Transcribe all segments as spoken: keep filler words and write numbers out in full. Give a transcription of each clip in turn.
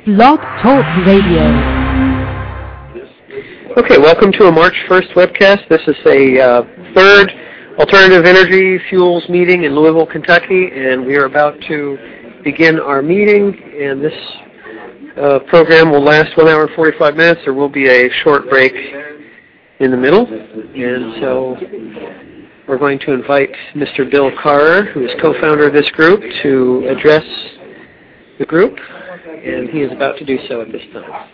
Blog Talk Radio. Okay, welcome to a March first webcast. This is a uh, third alternative energy fuels meeting in Louisville, Kentucky, and we are about to begin our meeting. And this uh, program will last one hour and forty-five minutes. There will be a short break in the middle, and so we're going to invite Mister Bill Carr, who is co-founder of this group, to address the group, and he is about to do so at this time.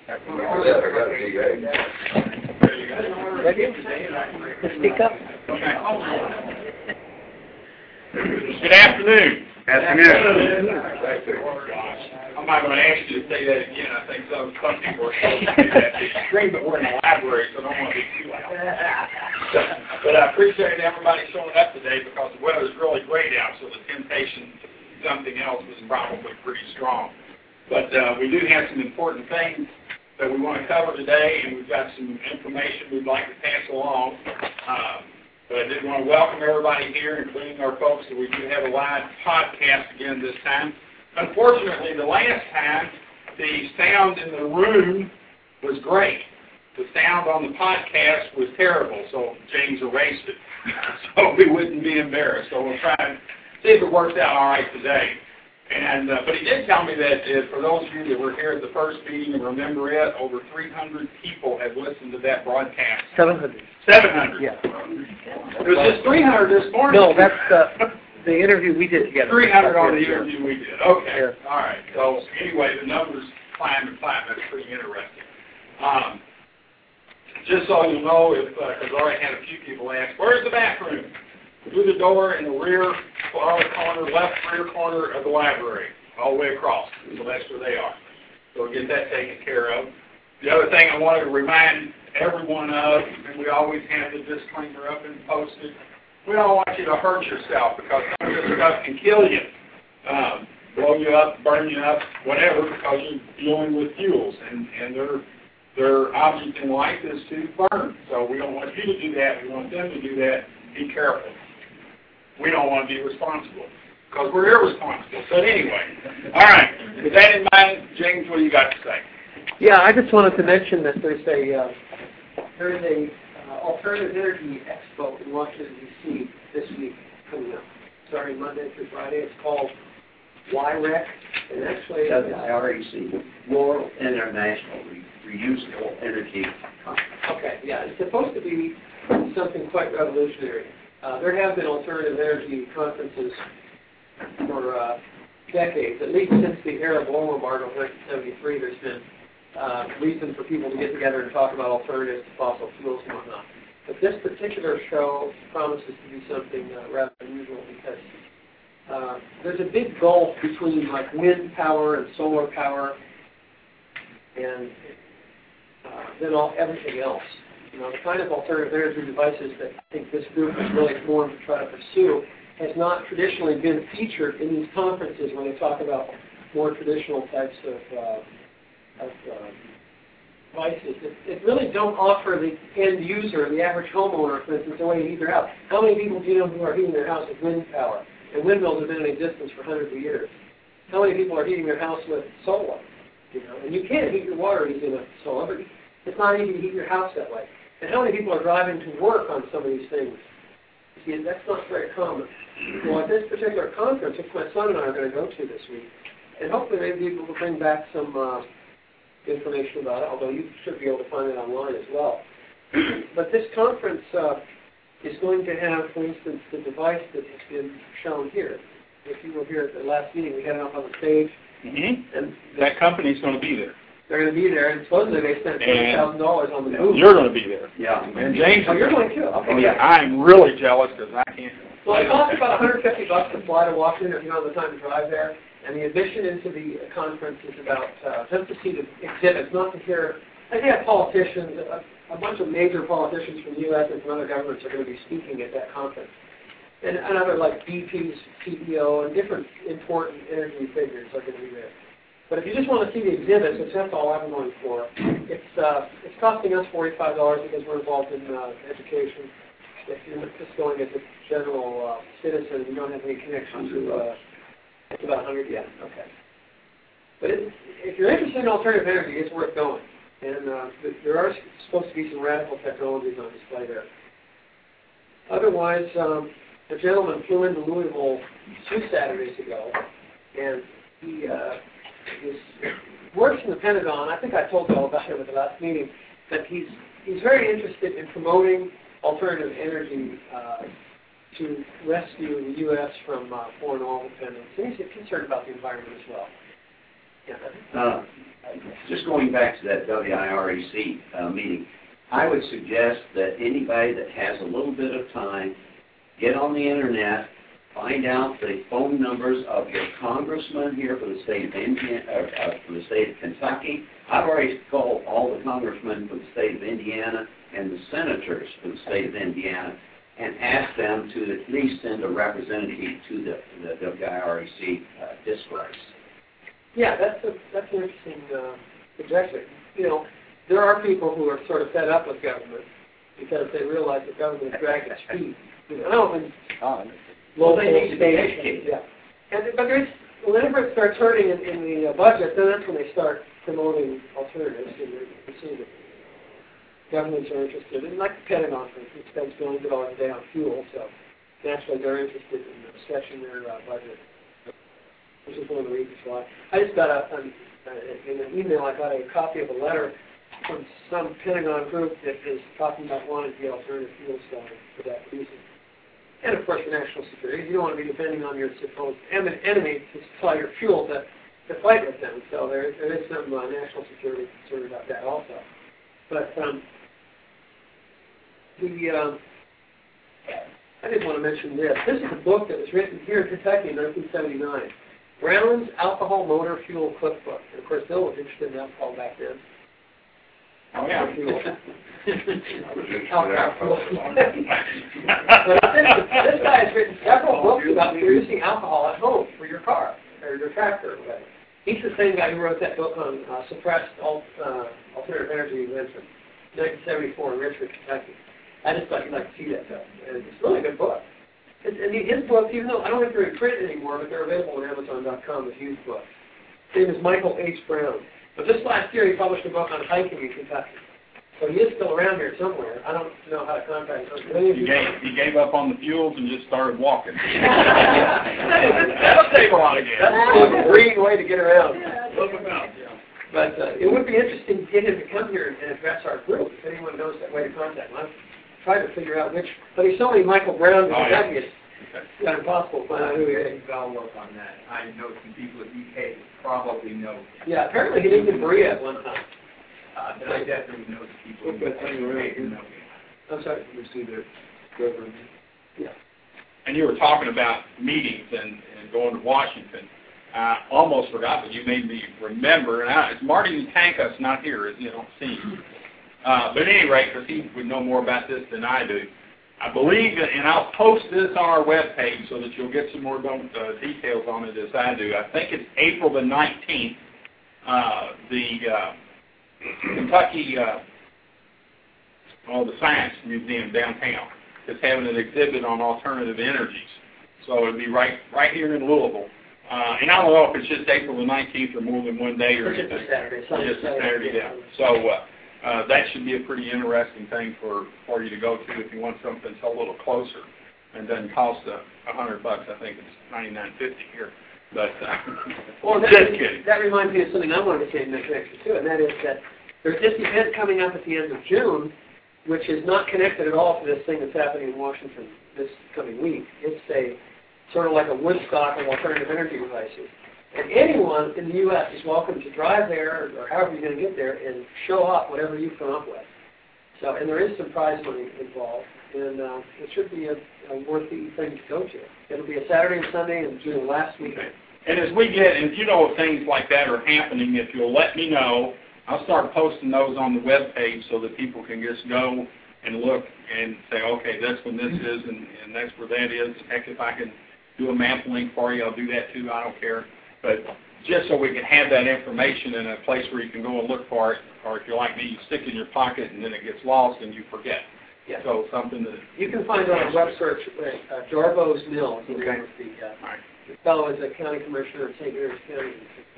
Ready? Speak up. Good afternoon. Afternoon. I'm not going to ask you to say that again. I think some, some people are supposed to do that. It's extreme, but we're in a library, so I don't want to be too loud. But I appreciate everybody showing up today because the weather's really great out, so the temptation to do something else was probably pretty strong. But uh, we do have some important things that we want to cover today, and we've got some information we'd like to pass along. Um, but I did want to welcome everybody here, including our folks, that we do have a live podcast again this time. Unfortunately, the last time, the sound in the room was great. The sound on the podcast was terrible, so James erased it so we wouldn't be embarrassed. So we'll try and see if it works out all right today. And uh, but he did tell me that uh, for those of you that were here at the first meeting and remember it, over three hundred people have listened to that broadcast. seven hundred. seven hundred. Yeah. It was just three hundred this morning. No, that's uh, the interview we did together. three hundred on the interview we did. Okay. Yeah. All right. So anyway, the numbers climb and climb. That's pretty interesting. Um, just so you know, if because uh, I already had a few people ask, where's the bathroom? Through the door in the rear far corner, left rear corner of the library, all the way across. So that's where they are. So we'll get that taken care of. The other thing I wanted to remind everyone of, and we always have the disclaimer up and posted, we don't want you to hurt yourself because some of this stuff can kill you, um, blow you up, burn you up, whatever, because you're dealing with fuels, and, and their their object in life is to burn. So we don't want you to do that. We want them to do that. Be careful. We don't want to be responsible because we're irresponsible. So anyway, all right. With that in mind, James, what do you got to say? Yeah, I just wanted to mention that there's a uh, there's a uh, alternative energy expo in Washington D C this week coming up, starting Monday through Friday. It's called Y REC, and actually W R E C, World International Reusable Energy Conference. Okay, yeah, it's supposed to be something quite revolutionary. Uh, there have been alternative energy conferences for uh, decades, at least since the Arab oil embargo of nineteen seventy-three. There's been uh, reason for people to get together and talk about alternatives to fossil fuels and whatnot. But this particular show promises to be something uh, rather unusual because uh, there's a big gulf between like wind power and solar power and uh, then all everything else. You know, the kind of alternative energy devices that I think this group has really formed to try to pursue has not traditionally been featured in these conferences when they talk about more traditional types of, uh, of uh, devices. It, it really don't offer the end user, the average homeowner, for instance, a way to heat their house. How many people do you know who are heating their house with wind power? And windmills have been in existence for hundreds of years. How many people are heating their house with solar? You know, and you can heat your water using a solar, but it's not easy to heat your house that way. And how many people are driving to work on some of these things? See, that's not very common. Well, at this particular conference, which my son and I are going to go to this week, and hopefully maybe we will bring back some uh, information about it, although you should be able to find it online as well. But this conference uh, is going to have, for instance, the device that has been shown here. If you were here at the last meeting, we had it up on the stage. Mm-hmm. And that company's going to be there. They're going to be there, and supposedly they spent twenty thousand dollars on the booth. You're going to be there. Yeah. And James, oh, you're going too. Okay. Oh, yeah. I'm really jealous because I can't. Well, it costs about one hundred fifty bucks to fly to Washington if you don't have the time to drive there. And the admission into the conference is about uh, just to see the exhibits, not to hear. I think have politicians, a, a bunch of major politicians from the U S and from other governments are going to be speaking at that conference. And, and other like B P's C E O and different important energy figures are going to be there. But if you just want to see the exhibits, which that's all I'm going for, it's uh, it's costing us forty-five dollars because we're involved in uh, education. If you're just going as a general uh, citizen and you don't have any connection to, uh, it's about one hundred yen. Okay. But it, if you're interested in alternative energy, it's worth going. And uh, there are supposed to be some radical technologies on display there. Otherwise, um, a gentleman flew into Louisville two Saturdays ago, and he uh, is, works in the Pentagon. I think I told you all about him at the last meeting, that he's, he's very interested in promoting alternative energy uh, to rescue the U S from uh, foreign oil dependence. And he's concerned about the environment as well. Yeah. Uh, just going back to that W I R E C uh, meeting, I would suggest that anybody that has a little bit of time, get on the internet, find out the phone numbers of your congressman here for the state of Indiana, uh, for the state of Kentucky. I've already called all the congressmen for the state of Indiana and the senators for the state of Indiana, and asked them to at least send a representative to the, the W I R E C uh, discourse. Yeah, that's a, that's an interesting uh, suggestion. You know, there are people who are sort of fed up with government because they realize that government is dragging its feet. You know, and Well, they need to be educated. Yeah, and but there's whenever it starts hurting in, in the uh, budget, then that's when they start promoting alternatives, and they see that governments are interested. And like the Pentagon, for instance, spends billions of dollars a day on fuel, so naturally they're interested in stretching their uh, budget, which is one of the reasons why. I just got a, um, uh, in an email, I got a copy of a letter from some Pentagon group that is talking about wanting to get alternative fuel started for that reason. And, of course, for national security. You don't want to be depending on your supposed enemy to supply your fuel to, to fight with them. So there, there is some uh, national security concern about that also. But um, the um, I did want to mention this. This is a book that was written here in Kentucky in nineteen seventy-nine. Brown's Alcohol Motor Fuel Cookbook. And, of course, Bill was interested in alcohol back then. Oh, yeah. Fuel. Alcohol fuel. But this guy has written several books about producing alcohol at home for your car or your tractor or whatever. He's the same guy who wrote that book on uh, suppressed alt, uh, alternative energy invention, nineteen seventy-four in Richmond, Kentucky. I just thought you'd like to see that stuff. And it's really a good book. And, and his books, even though I don't think they're in print anymore, but they're available on Amazon dot com as used books. His name is Michael H. Brown. But this last year he published a book on hiking in Kentucky. So he is still around here somewhere. I don't know how to contact him. He gave, he gave up on the fuels and just started walking. That'll save a lot of gas. That's a green way to get around. But uh, it would be interesting to get him to come here and address our group, if anyone knows that way to contact him. I've tried to figure out which, but he's so many Michael Browns in Oh, yeah. Kentucky, it's not impossible to find out who he is. I'll work on that. I know some people at U K that probably know. Yeah, apparently he lived in Berea at one time. Uh, but I definitely know some people in U K who know. I'm sorry. We see the government. Yeah. And you were talking about meetings and, and going to Washington. I almost forgot, but you made me remember. And I, it's Marty Tankus not here, you don't see him. Uh, but at any rate, because he would know more about this than I do, I believe, that, and I'll post this on our webpage so that you'll get some more uh, details on it as I do. I think it's April the nineteenth, uh, the uh, Kentucky, uh, oh, the Science Museum downtown is having an exhibit on alternative energies. So it'll be right right here in Louisville. Uh, and I don't know if it's just April the nineteenth or more than one day or It's just a anything. Saturday. It's just a Saturday, yeah. So uh, uh, that should be a pretty interesting thing for, for you to go to if you want something that's a little closer and doesn't cost a, a hundred bucks. I think it's ninety-nine fifty here. But uh, Well, that, just kidding. that reminds me of something I wanted to say in that connection too, and that is that there's this event coming up at the end of June, which is not connected at all to this thing that's happening in Washington this coming week. It's a sort of like a Woodstock of alternative energy devices. And anyone in the U S is welcome to drive there, or however you're going to get there, and show off whatever you've come up with. So, and there is some prize money involved, and uh, it should be a, a worthy thing to go to. It'll be a Saturday and Sunday in June, last week. And as we get, and if you know if things like that are happening, if you'll let me know, I'll start posting those on the web page so that people can just go and look and say, okay, that's when this is, and, and that's where that is. Heck, if I can do a map link for you, I'll do that too. I don't care. But just so we can have that information in a place where you can go and look for it, or if you're like me, you stick it in your pocket and then it gets lost and you forget. Yeah. So something that... You can find on a web search, uh, Jarbo's Mill is the name of the, uh, Right. the fellow is a county commissioner of Saint Mary's County.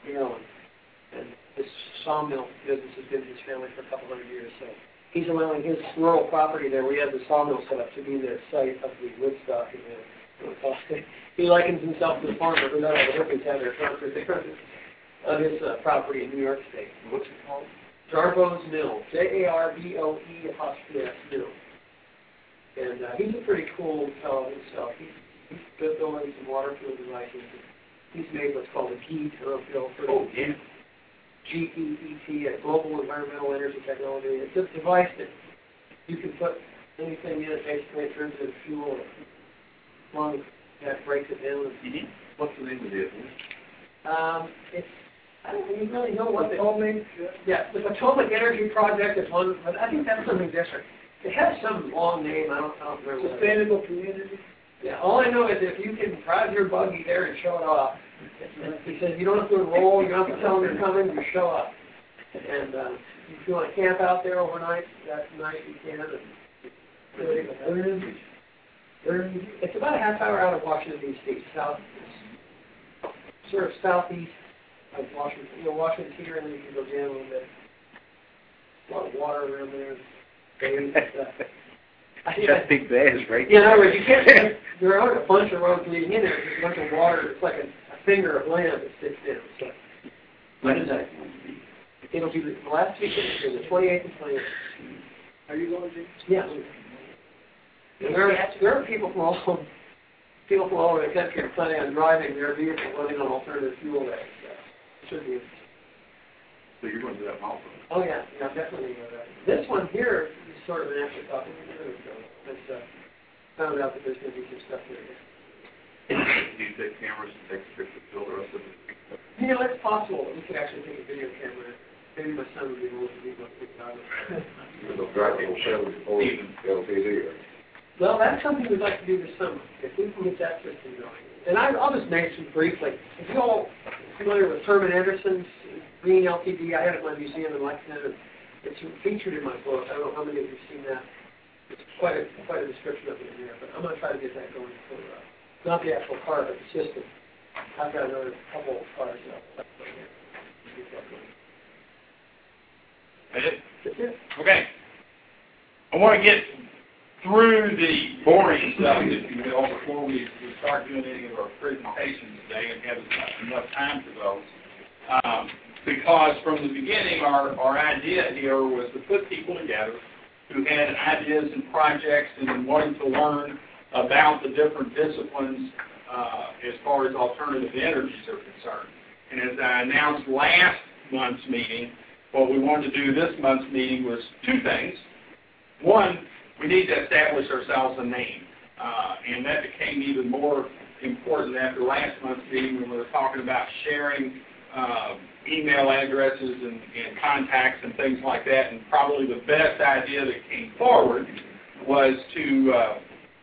Maryland. And this sawmill business has been in his family for a couple hundred years, so he's allowing his rural property there, where he has the sawmill set up, to be the site of the Woodstock event. He likens himself to the farmer who let all the hippies have their fun on his uh, property in New York State. What's it called? Jarbo's Mill, J A R B O E apostrophe S Mill. And uh, he's a pretty cool fellow himself. He's, he's good building some water field devices. He's made what's called a G E T, for Oh, yeah. G E E T, a Global Environmental Energy Technology. It's a device that you can put anything in it, basically, it turns into fuel. As long as that breaks it down. Mm-hmm. What's the name of it? Um, it's, I don't even really know what the Potomac, yeah, the Potomac Energy Project is one, but I think that's something different. It has some long name, I don't, I don't remember. Sustainable Community? Yeah, all I know is if you can drive your buggy there and show it off, he says you don't have to enroll, you don't have to tell them you're coming, you show up. And uh, if you want to camp out there overnight, that night you can. And, it's about a half hour out of Washington, D C, south, sort of southeast of Washington. You know, Washington's here, and then you can go down a little bit. A lot of water around there. And stuff. Chesapeake Bay is right Yeah, in other words, you can't, there aren't a bunch of roads leading in there. There's a bunch of water. It's like a, a finger of land that sticks in. So, When is that? it'll be the last weekend, the twenty-eighth and twenty-ninth. Are you going to? Yeah. And there, are, there are people from all people from all over the country planning on driving their vehicle running on alternative fuel there. So it should be. So you're going to do that also? Oh yeah, yeah, definitely. Uh, this one here is sort of an afterthought. So it's uh, found out that there's going to be some stuff there. Do you take cameras and take pictures of the rest of it? You know, it's possible that we could actually take a video camera. Maybe my son would be able to be able to pick it out. It'll drive people seven or L T D. Well, that's something we'd like to do this summer, if we can get that system going. And I, I'll just mention briefly, if you're all familiar with Herman Anderson's Green L T D, I had it in my museum in Lexington, and it's featured in my book. I don't know how many of you have seen that. It's quite a, quite a description of it in there, but I'm going to try to get that going for, uh, not the actual car, but the system. I've got another couple of cars uh, get that going. That's it? That's it. Okay. I want to get through the boring stuff, if you will, before we, we start doing any of our presentations today and have enough time for those. Um, because from the beginning, our, our idea here was to put people together who had ideas and projects and wanted to learn about the different disciplines uh, as far as alternative energies are concerned. And as I announced last month's meeting, what we wanted to do this month's meeting was two things. One, we need to establish ourselves a name, uh, and that became even more important after last month's meeting when we were talking about sharing uh, email addresses and, and contacts and things like that, and probably the best idea that came forward was to uh,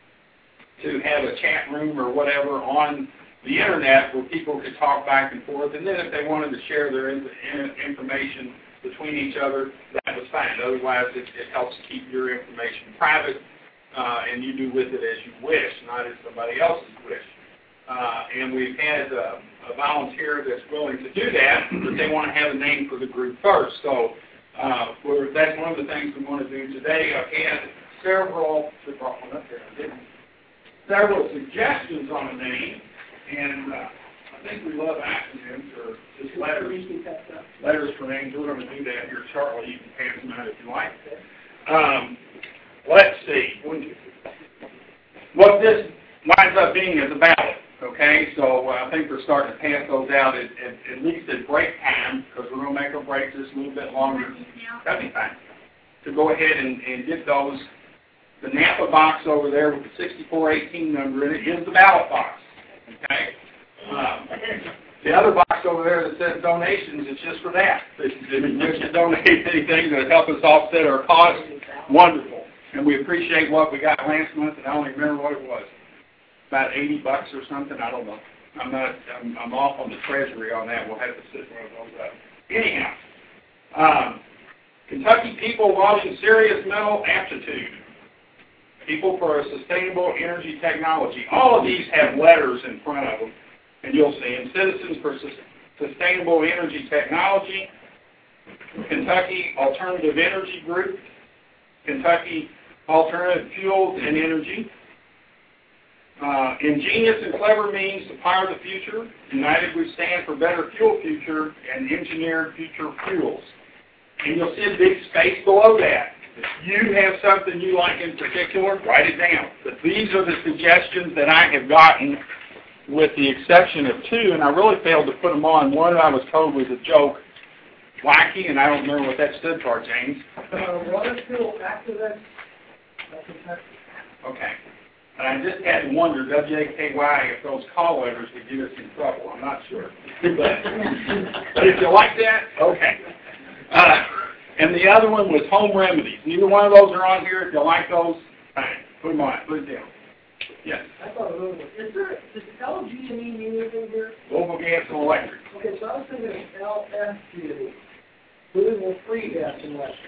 to have a chat room or whatever on the internet where people could talk back and forth, and then if they wanted to share their in, in, information between each other, that was fine. Otherwise, it, it helps keep your information private, uh, and you do with it as you wish, not as somebody else's wish. Uh, and we've had uh, a volunteer that's willing to do that, but they want to have a name for the group first. So uh, we're, that's one of the things we want to do today. I've had several, several suggestions on a name, and uh, I think we love acronyms or just letters. Letters for names. We're going to do that here shortly. You can pass them out if you like. Um, let's see. What this winds up being is a ballot. Okay, so uh, I think we're starting to pass those out at, at, at least at break time, because we're going to make our break just a little bit longer. That'd be fine. To go ahead and, and get those. The Napa box over there with the sixty-four eighteen number in it is the ballot box. Okay. Um, the other box over there that says donations is just for that. If you wish to donate anything that help us offset our costs, wonderful. And we appreciate what we got last month, and I don't even remember what it was. About eighty bucks or something, I don't know. I'm not, I'm, I'm off on the treasury on that. We'll have to sit one of those up. Anyhow, um, Kentucky people wanting serious mental aptitude. People for a sustainable energy technology. All of these have letters in front of them, and you'll see them. Citizens for Sustainable Energy Technology, Kentucky Alternative Energy Group, Kentucky Alternative Fuels and Energy, uh, Ingenious and Clever Means to Power the Future, United we stand for Better Fuel Future, and Engineered Future Fuels. And you'll see a big space below that. If you have something you like in particular, write it down. But these are the suggestions that I have gotten, with the exception of two, and I really failed to put them on. One I was told was a joke, wacky, and I don't remember what that stood for, James. Uh, water fuel activist. Okay. And I just had to wonder, W A K Y, if those call letters would get us in trouble. I'm not sure. But, but if you like that, okay. Uh, and the other one was home remedies. Neither one of those are on here. If you like those, fine. Put them on. Put it down. Yes. I thought it was. Is there, does L G and E mean anything here? Local gas and electric. Okay, so I was thinking of L F G and E. Moving free gas and electric.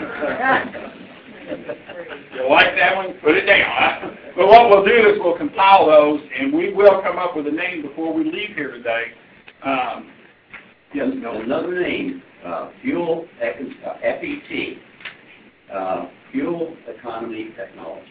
You like that one? Put it down. Huh? But what we'll do is we'll compile those, and we will come up with a name before we leave here today. Um, yes, no. Another name, uh, Fuel Econ- uh, F E T, uh, Fuel Economy Technology.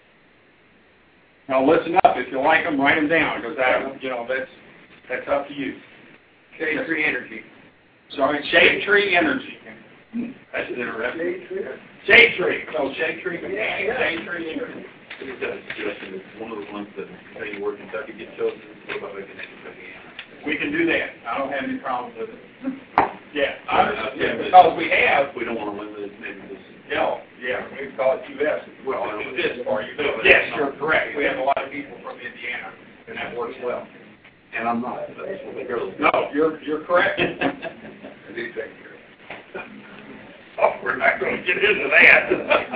Now listen up. If you like them, write them down, because that, you know, that's that's up to you. Shade Tree Energy. Sorry, Shade Tree Energy. That's interesting. Shade Tree. So Shade Tree Mechanics, Shade Tree Energy. Is that a suggestion that one of the ones that say the word Kentucky get chosen? What about making it Kentucky? We can do that. I don't have any problem with it. Yeah, I, yeah, because we have. We don't want to limit it, maybe this. No, yeah, we call it U S. Well, I do don't- this for you. Yes, you're correct. We have a lot of people from Indiana, and that works well. And I'm not, but that's what the girls. No, you're you're correct. I do take care. Oh, we're not going to get into that.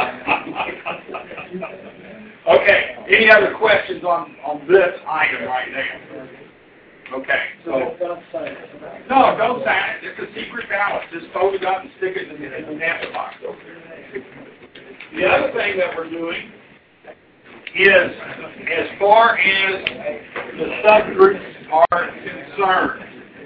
Okay. Any other questions on on this item right now? Okay. So Don't sign it. no, don't sign it. It's a secret ballot. Just fold it up and stick it in the, in the master box over there. The other thing that we're doing is, as far as the subgroups are concerned,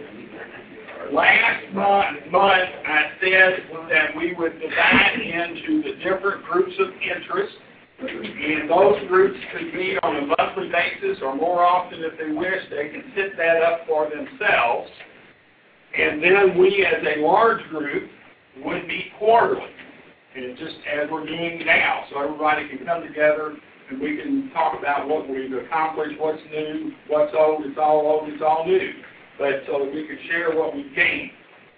last month, month I said that we would divide into the different groups of interest, and those groups could meet on a monthly basis, or more often if they wish, they can set that up for themselves. And then we, as a large group, would meet quarterly, and just as we're doing now, so everybody can come together and we can talk about what we've accomplished, what's new, what's old, it's all old, it's all new, but so that we could share what we've gained.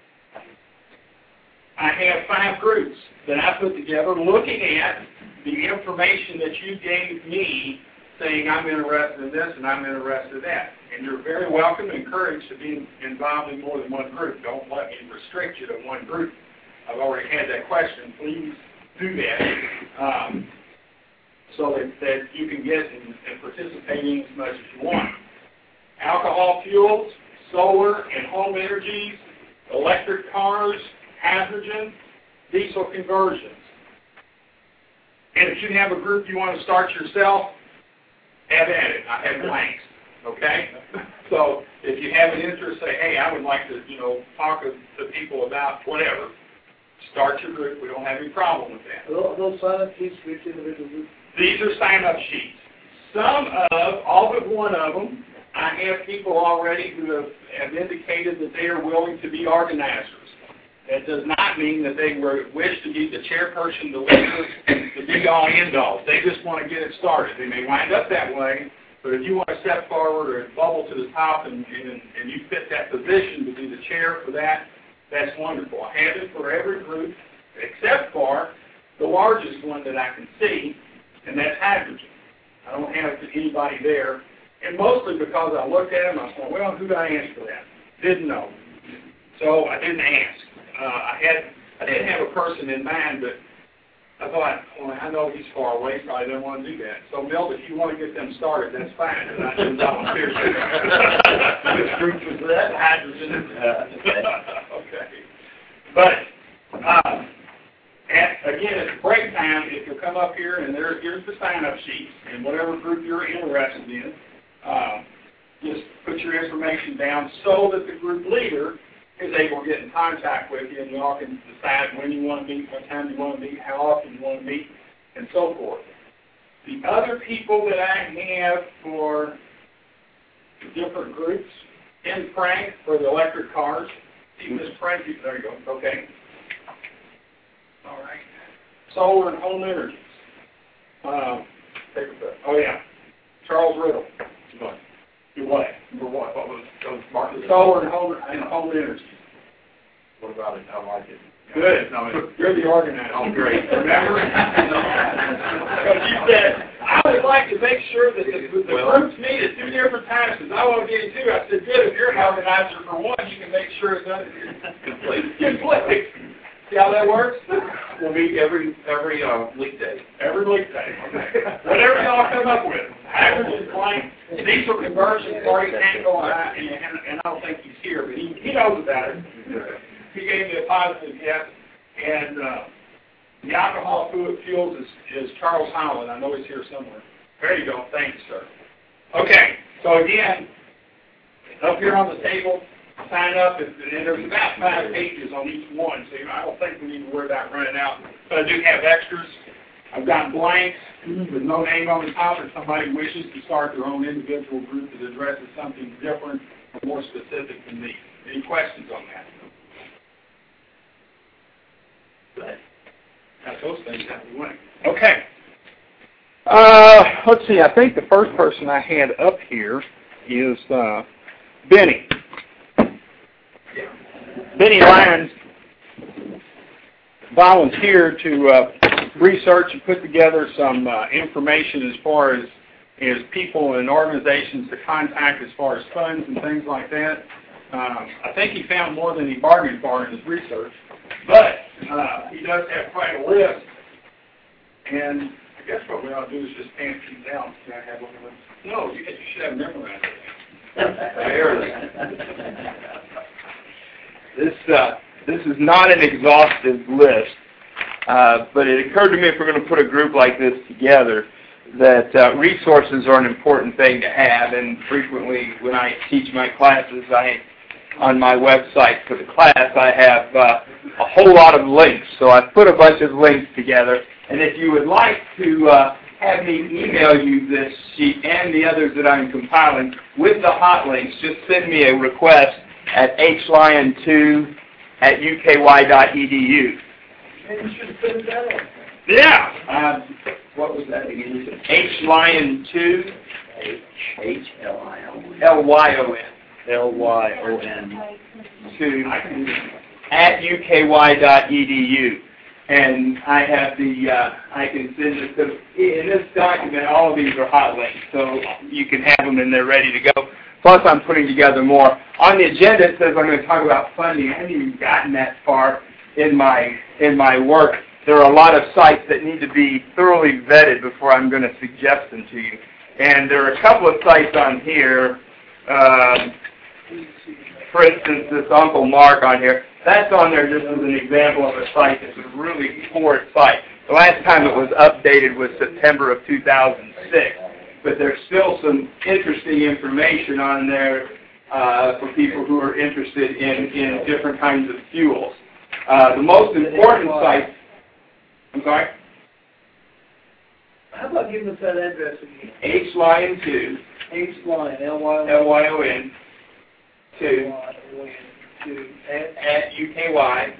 I have five groups that I put together looking at the information that you gave me, saying I'm interested in this and I'm interested in that. And you're very welcome and encouraged to be involved in more than one group. Don't let me restrict you to one group. I've already had that question. Please do that um, so that, that you can get and, and participate in as much as you want. Alcohol fuels, solar and home energies, electric cars, hydrogen, diesel conversions. And if you have a group you want to start yourself, have at it. I have blanks, okay? So if you have an interest, say, hey, I would like to, you know, talk to, to people about whatever. Start your group. We don't have any problem with that. Are those sign-up sheets for each individual group? These are sign-up sheets. Some of, all but one of them, I have people already who have, have indicated that they are willing to be organizers. That does not mean that they were, wish to be the chairperson, the leader, the be-all, end-all. They just want to get it started. They may wind up that way, but if you want to step forward or bubble to the top and, and, and you fit that position to be the chair for that, that's wonderful. I have it for every group except for the largest one that I can see, and that's hydrogen. I don't have anybody there, and mostly because I looked at them, I thought, well, who do I ask for that? Didn't know. So I didn't ask. Uh, I had, I didn't have a person in mind, but I thought, well, I know he's far away, so I didn't want to do that. So, Milt, if you want to get them started, that's fine. And I didn't volunteer. Which group was that? Hydrogen. Okay. But, uh, at, again, at break time, if you'll come up here, and there, here's the sign-up sheet, and whatever group you're interested in, uh, just put put your information down so that the group leader is able to get in contact with you, and you all can decide when you want to meet, what time you want to meet, how often you want to meet, and so forth. The other people that I have for different groups, in Frank for the electric cars. See Miss Frank, there you go, okay. All right. Solar and home energy. Um, oh yeah, Charles Riddle. What? Do what? For what? What was, was Martin? Solar and home, and home energy. What about it? I like it. Good. No, it, You're the organizer. oh, great. Remember? Because you said, I would like to make sure that the, the Well, groups meet at two different times, because I want to get two. I said, good, if you're an organizer for one, you can make sure it's Complete. complete. See how that works? We'll meet every every uh, weekday. Every weekday. Whatever y'all come up with. Averages, blank. These are conversions, Marty Tango, and I, and, and, and I don't think he's here, but he, he knows about it. He gave me a positive yes. And uh, the alcohol fluid fuels is, is Charles Howland. I know he's here somewhere. There you go. Thank you, sir. Okay. So again, up here on the table, sign up, and, and there's about five pages on each one, so you know, I don't think we need to worry about running out. But I do have extras. I've got blanks with no name on the top if somebody wishes to start their own individual group that addresses something different or more specific than me. Any questions on that? Got those things out of the way. Okay. Uh, let's see. I think the first person I had up here is uh, Benny. Benny Lyons volunteered to uh, research and put together some uh, information as far as, as people and organizations to contact as far as funds and things like that. Um, I think he found more than he bargained for in his research, but uh, he does have quite a list. And I guess what we ought to do is just pant these down. Can I have one of those? No, you, you should have memorized it. Barely. This uh, this is not an exhaustive list, uh, but it occurred to me if we're going to put a group like this together, that uh, resources are an important thing to have. And frequently, when I teach my classes, I on my website for the class, I have uh, a whole lot of links. So I've put a bunch of links together. And if you would like to uh, have me email you this sheet and the others that I'm compiling with the hot links, just send me a request at h lyon two at u k y dot e d u. And you should send that on. Yeah. Uh, what was that again? h lyon two H L I O N. L Y O N L Y O N. two at u k y dot e d u. And I have the, uh, I can send it, because in this document, all of these are hot links, so you can have them and they're ready to go. Plus, I'm putting together more. On the agenda, it says I'm going to talk about funding. I haven't even gotten that far in my, in my work. There are a lot of sites that need to be thoroughly vetted before I'm going to suggest them to you. And there are a couple of sites on here. Um, for instance, this Uncle Mark on here. That's on there just as an example of a site that's a really poor site. The last time it was updated was September of two thousand six. But there's still some interesting information on there uh, for people who are interested in, in different kinds of fuels. Uh, the most important site... I'm sorry? How about giving us that address again? H Lyon two. H Lyon, L Y O N. L Y O N two. two. At U K Y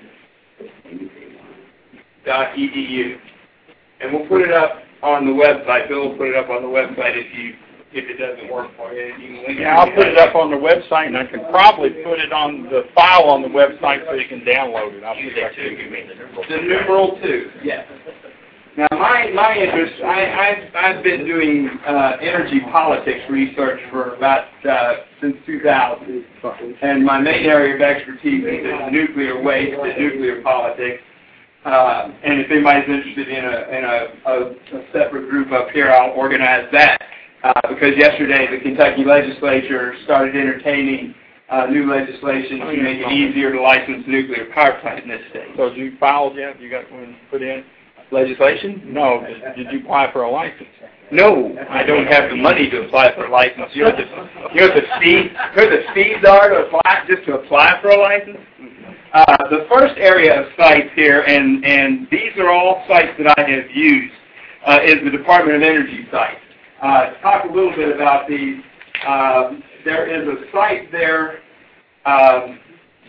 dot E D U. And we'll put it up on the website. Bill will put it up on the website if you if it doesn't work for you. You can link Yeah, I'll put it up on the website, and I can probably put it on the file on the website so you can download it. I'll You put say that two, you mean the numeral. The numeral two, yes. Now, my my interest, I, I've I've been doing uh, energy politics research for about uh, since two thousand, and my main area of expertise is nuclear waste and nuclear politics. Uh, and if anybody's interested in a in a, a, a separate group up here, I'll organize that. Uh, because yesterday the Kentucky legislature started entertaining uh, new legislation to make it easier to license nuclear power plant in this state. So, have you filed yet? You got one put in? Legislation? No, did, did you apply for a license? No, I don't have the money to apply for a license. You know what the, you know what the fees, you know what the fees are to apply, just to apply for a license? Uh, the first area of sites here, and, and these are all sites that I have used, uh, is the Department of Energy site. Uh, to talk a little bit about these, uh, there is a site there um,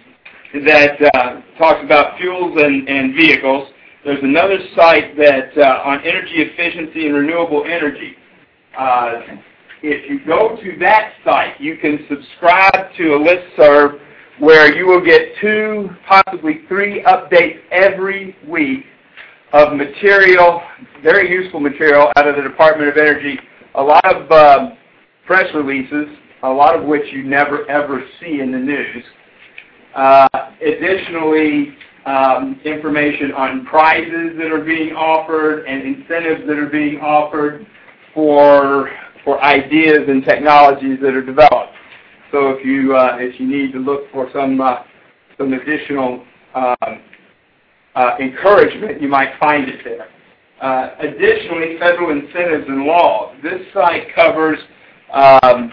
that uh, talks about fuels and, and vehicles. There's another site that uh, on energy efficiency and renewable energy. Uh, if you go to that site, you can subscribe to a listserv where you will get two, possibly three updates every week of material, very useful material out of the Department of Energy. A lot of uh, press releases, a lot of which you never ever see in the news. Uh, additionally, um, information on prizes that are being offered and incentives that are being offered for for ideas and technologies that are developed. So if you uh, if you need to look for some uh, some additional um, uh, encouragement, you might find it there. Uh, additionally, federal incentives and laws. This site covers um,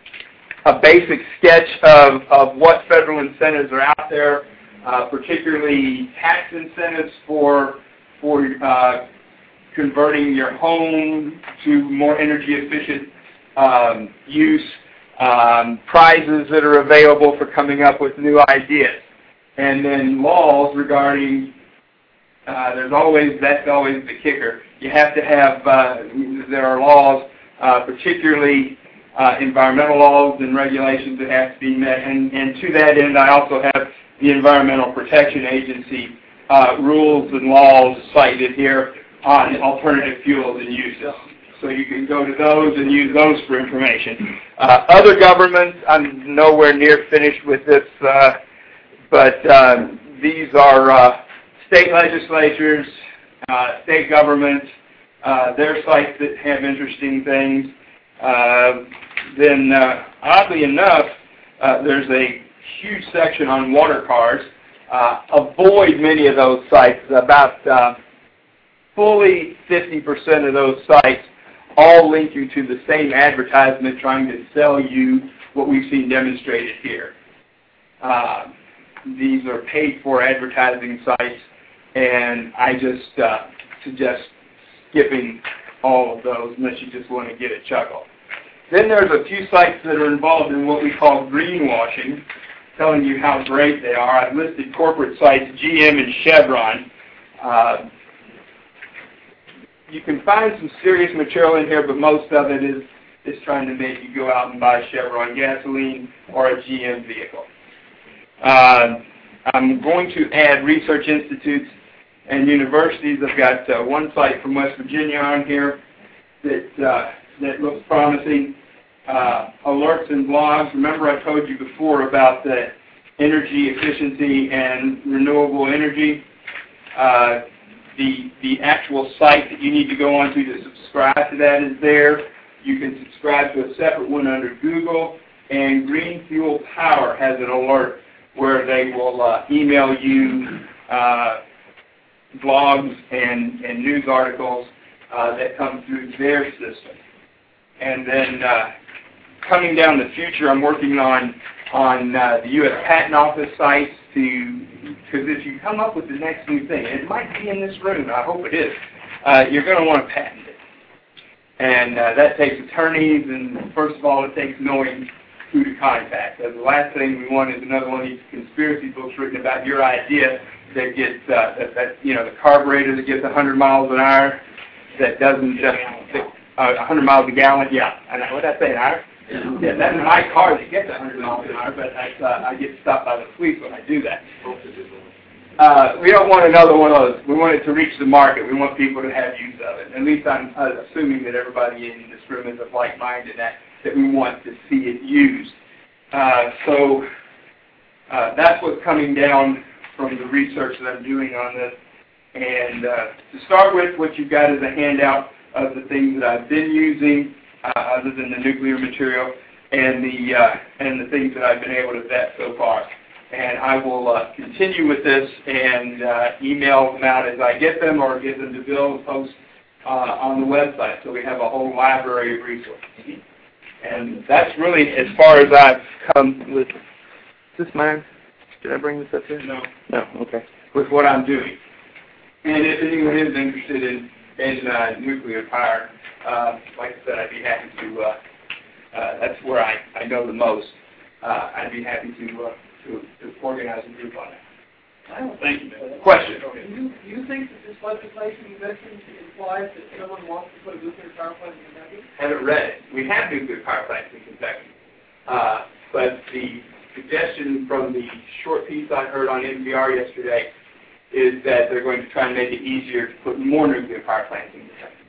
a basic sketch of, of what federal incentives are out there, uh, particularly tax incentives for for uh, converting your home to more energy efficient um, use, um, prizes that are available for coming up with new ideas, and then laws regarding. Uh, there's always that's always the kicker. You have to have uh, there are laws, uh, particularly. Uh, environmental laws and regulations that have to be met, and, and to that end, I also have the Environmental Protection Agency uh, rules and laws cited here on alternative fuels and uses. So you can go to those and use those for information. Uh, other governments, I'm nowhere near finished with this, uh, but uh, these are uh, state legislatures, uh, state governments, uh, their sites that have interesting things. Uh, then, uh, oddly enough, uh, there's a huge section on water cars. Uh, avoid many of those sites. About uh, fully fifty percent of those sites all link you to the same advertisement trying to sell you what we've seen demonstrated here. Uh, these are paid-for advertising sites, and I just uh, suggest skipping all of those unless you just want to get a chuckle. Then there's a few sites that are involved in what we call greenwashing, telling you how great they are. I've listed corporate sites, G M and Chevron. Uh, you can find some serious material in here, but most of it is, is trying to make you go out and buy Chevron gasoline or a G M vehicle. Uh, I'm going to add research institutes and universities. I've got uh, one site from West Virginia on here that uh, that looks promising. Uh, alerts and blogs. Remember I told you before about the energy efficiency and renewable energy. Uh, the the actual site that you need to go onto to subscribe to that is there. You can subscribe to a separate one under Google, and Green Fuel Power has an alert where they will uh, email you uh, blogs and, and news articles uh, that come through their system. And then uh, coming down the future, I'm working on on uh, the U S Patent Office sites to, because if you come up with the next new thing, and it might be in this room, I hope it is, uh, you're going to want to patent it. And uh, that takes attorneys, and first of all, it takes knowing who to contact. So the last thing we want is another one of these conspiracy books written about your idea that gets, uh, that, that, you know, the carburetor that gets one hundred miles an hour, that doesn't, uh, uh, one hundred miles a gallon, yeah. And what did I say, an hour? Yeah, that's my car that gets one hundred miles an hour, but I, uh, I get stopped by the police when I do that. Uh, we don't want another one of those. We want it to reach the market. We want people to have use of it. At least I'm uh, assuming that everybody in this room is of like-minded, that, that we want to see it used. Uh, so uh, that's what's coming down from the research that I'm doing on this. And uh, to start with, what you've got is a handout of the things that I've been using, uh, other than the nuclear material, and the uh, and the things that I've been able to vet so far. And I will uh, continue with this and uh, email them out as I get them or get them to Bill and post uh, on the website. So we have a whole library of resources. And that's really as far as I've come with. Is this mine? Did I bring this up here? No. No, okay. With what I'm doing. And if anyone is interested in, in uh, nuclear power, uh, like I said, I'd be happy to, uh, uh, that's where I, I know the most. Uh, I'd be happy to, uh, to, to organize a group on that. I don't Thank you, man. Question? Do you, do you think that this legislation you mentioned implies that someone wants to put a nuclear power plant in Kentucky? Haven't read it. We have nuclear power plants in Kentucky. Uh, but the suggestion from the short piece I heard on N P R yesterday is that they're going to try and make it easier to put more nuclear power plants in Kentucky.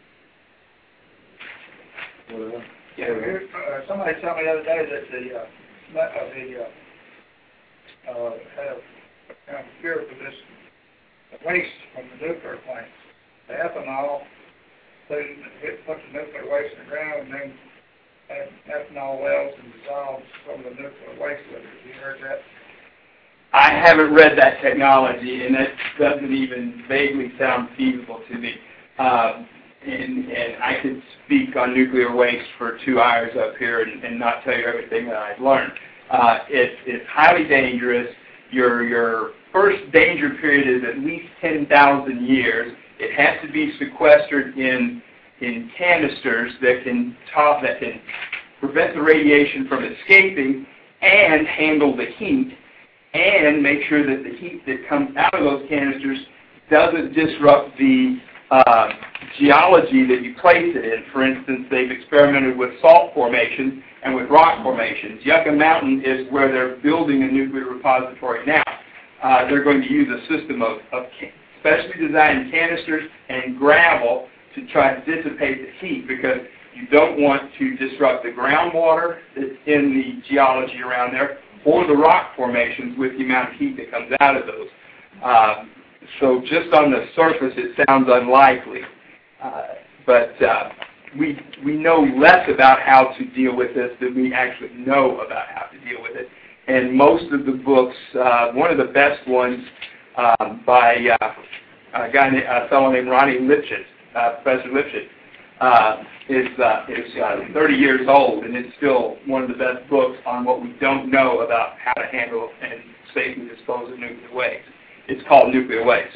Well, Yeah. uh, somebody told me the other day that the, uh, uh, the, uh, uh, had a kind of fear for this waste from the nuclear plants. The ethanol, they hit, put the nuclear waste in the ground and then add ethanol wells and dissolve some of the nuclear waste with it. Have you heard that? I haven't read that technology, and that doesn't even vaguely sound feasible to me. Um, and, and I could speak on nuclear waste for two hours up here and, and not tell you everything that I've learned. Uh, it's, it's highly dangerous. Your, your first danger period is at least ten thousand years. It has to be sequestered in, in canisters that can, top, that can prevent the radiation from escaping and handle the heat, and make sure that the heat that comes out of those canisters doesn't disrupt the uh, geology that you place it in. For instance, they've experimented with salt formations and with rock formations. Yucca Mountain is where they're building a nuclear repository now. Uh, they're going to use a system of, of specially designed canisters and gravel to try to dissipate the heat, because you don't want to disrupt the groundwater that's in the geology around there, or the rock formations with the amount of heat that comes out of those. Uh, so just on the surface, it sounds unlikely. Uh, but uh, we, we know less about how to deal with this than we actually know about how to deal with it. And most of the books, uh, one of the best ones um, by uh, a, guy, a fellow named Ronnie Lipschitz, uh, Professor Lipschitz, Uh, is uh, is uh, thirty years old, and it's still one of the best books on what we don't know about how to handle and safely dispose of nuclear waste. It's called Nuclear Waste.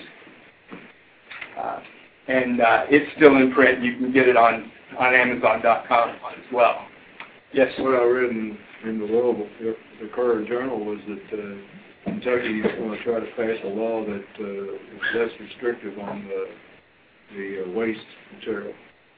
Uh, and uh, it's still in print. You can get it on, on Amazon dot com as well. Yes? What I read in, in the Louisville, the Courier Journal, was that uh, Kentucky is going to try to pass a law that uh, is less restrictive on the, the uh, waste material.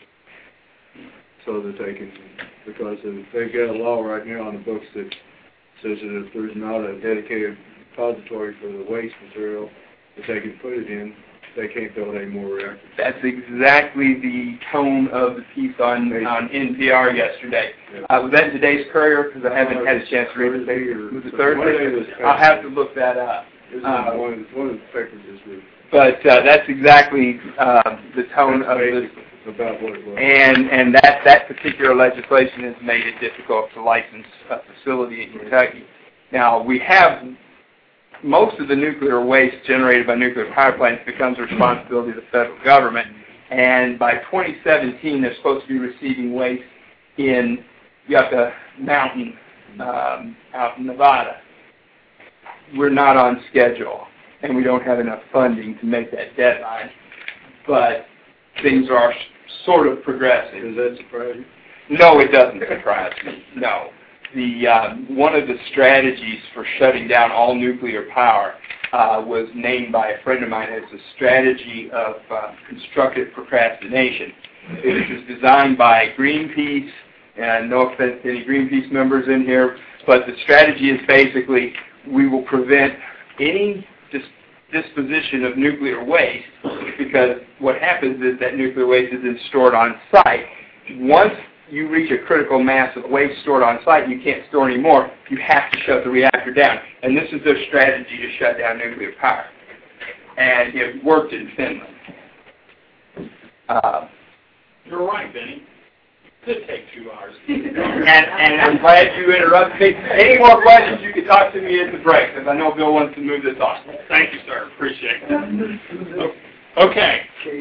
So that they can, because they've got a law right now on the books that says that if there's not a dedicated repository for the waste material that they can put it in, they can't build any more reactors. That's exactly the tone of the piece on, on N P R yesterday. Yeah. Uh, was that in today's Courier? Because I haven't had a chance to read it. Was it Thursday? I'll have to look that up. Uh, one, one of the papers this week. But uh, that's exactly uh, the tone of this. About what it was. And, and that, that particular legislation has made it difficult to license a facility in Kentucky. Now, we have most of the nuclear waste generated by nuclear power plants becomes the responsibility of the federal government. And by twenty seventeen, they're supposed to be receiving waste in Yucca Mountain um, out in Nevada. We're not on schedule, and we don't have enough funding to make that deadline. But things are sort of progressing. Does that surprise you? No, it doesn't surprise me. No. The um, one of the strategies for shutting down all nuclear power uh, was named by a friend of mine as a strategy of uh, constructive procrastination. It was designed by Greenpeace, and no offense to any Greenpeace members in here, but the strategy is basically we will prevent any dis disposition of nuclear waste, because what happens is that nuclear waste is then stored on site. Once you reach a critical mass of waste stored on site, you can't store any more. You have to shut the reactor down. And this is their strategy to shut down nuclear power. And it worked in Finland. Uh, You're right, Benny. It'd take two hours. And, and I'm glad you interrupted me. Any more questions, you can talk to me at the break, because I know Bill wants to move this on. Thank you, sir. Appreciate it. Okay.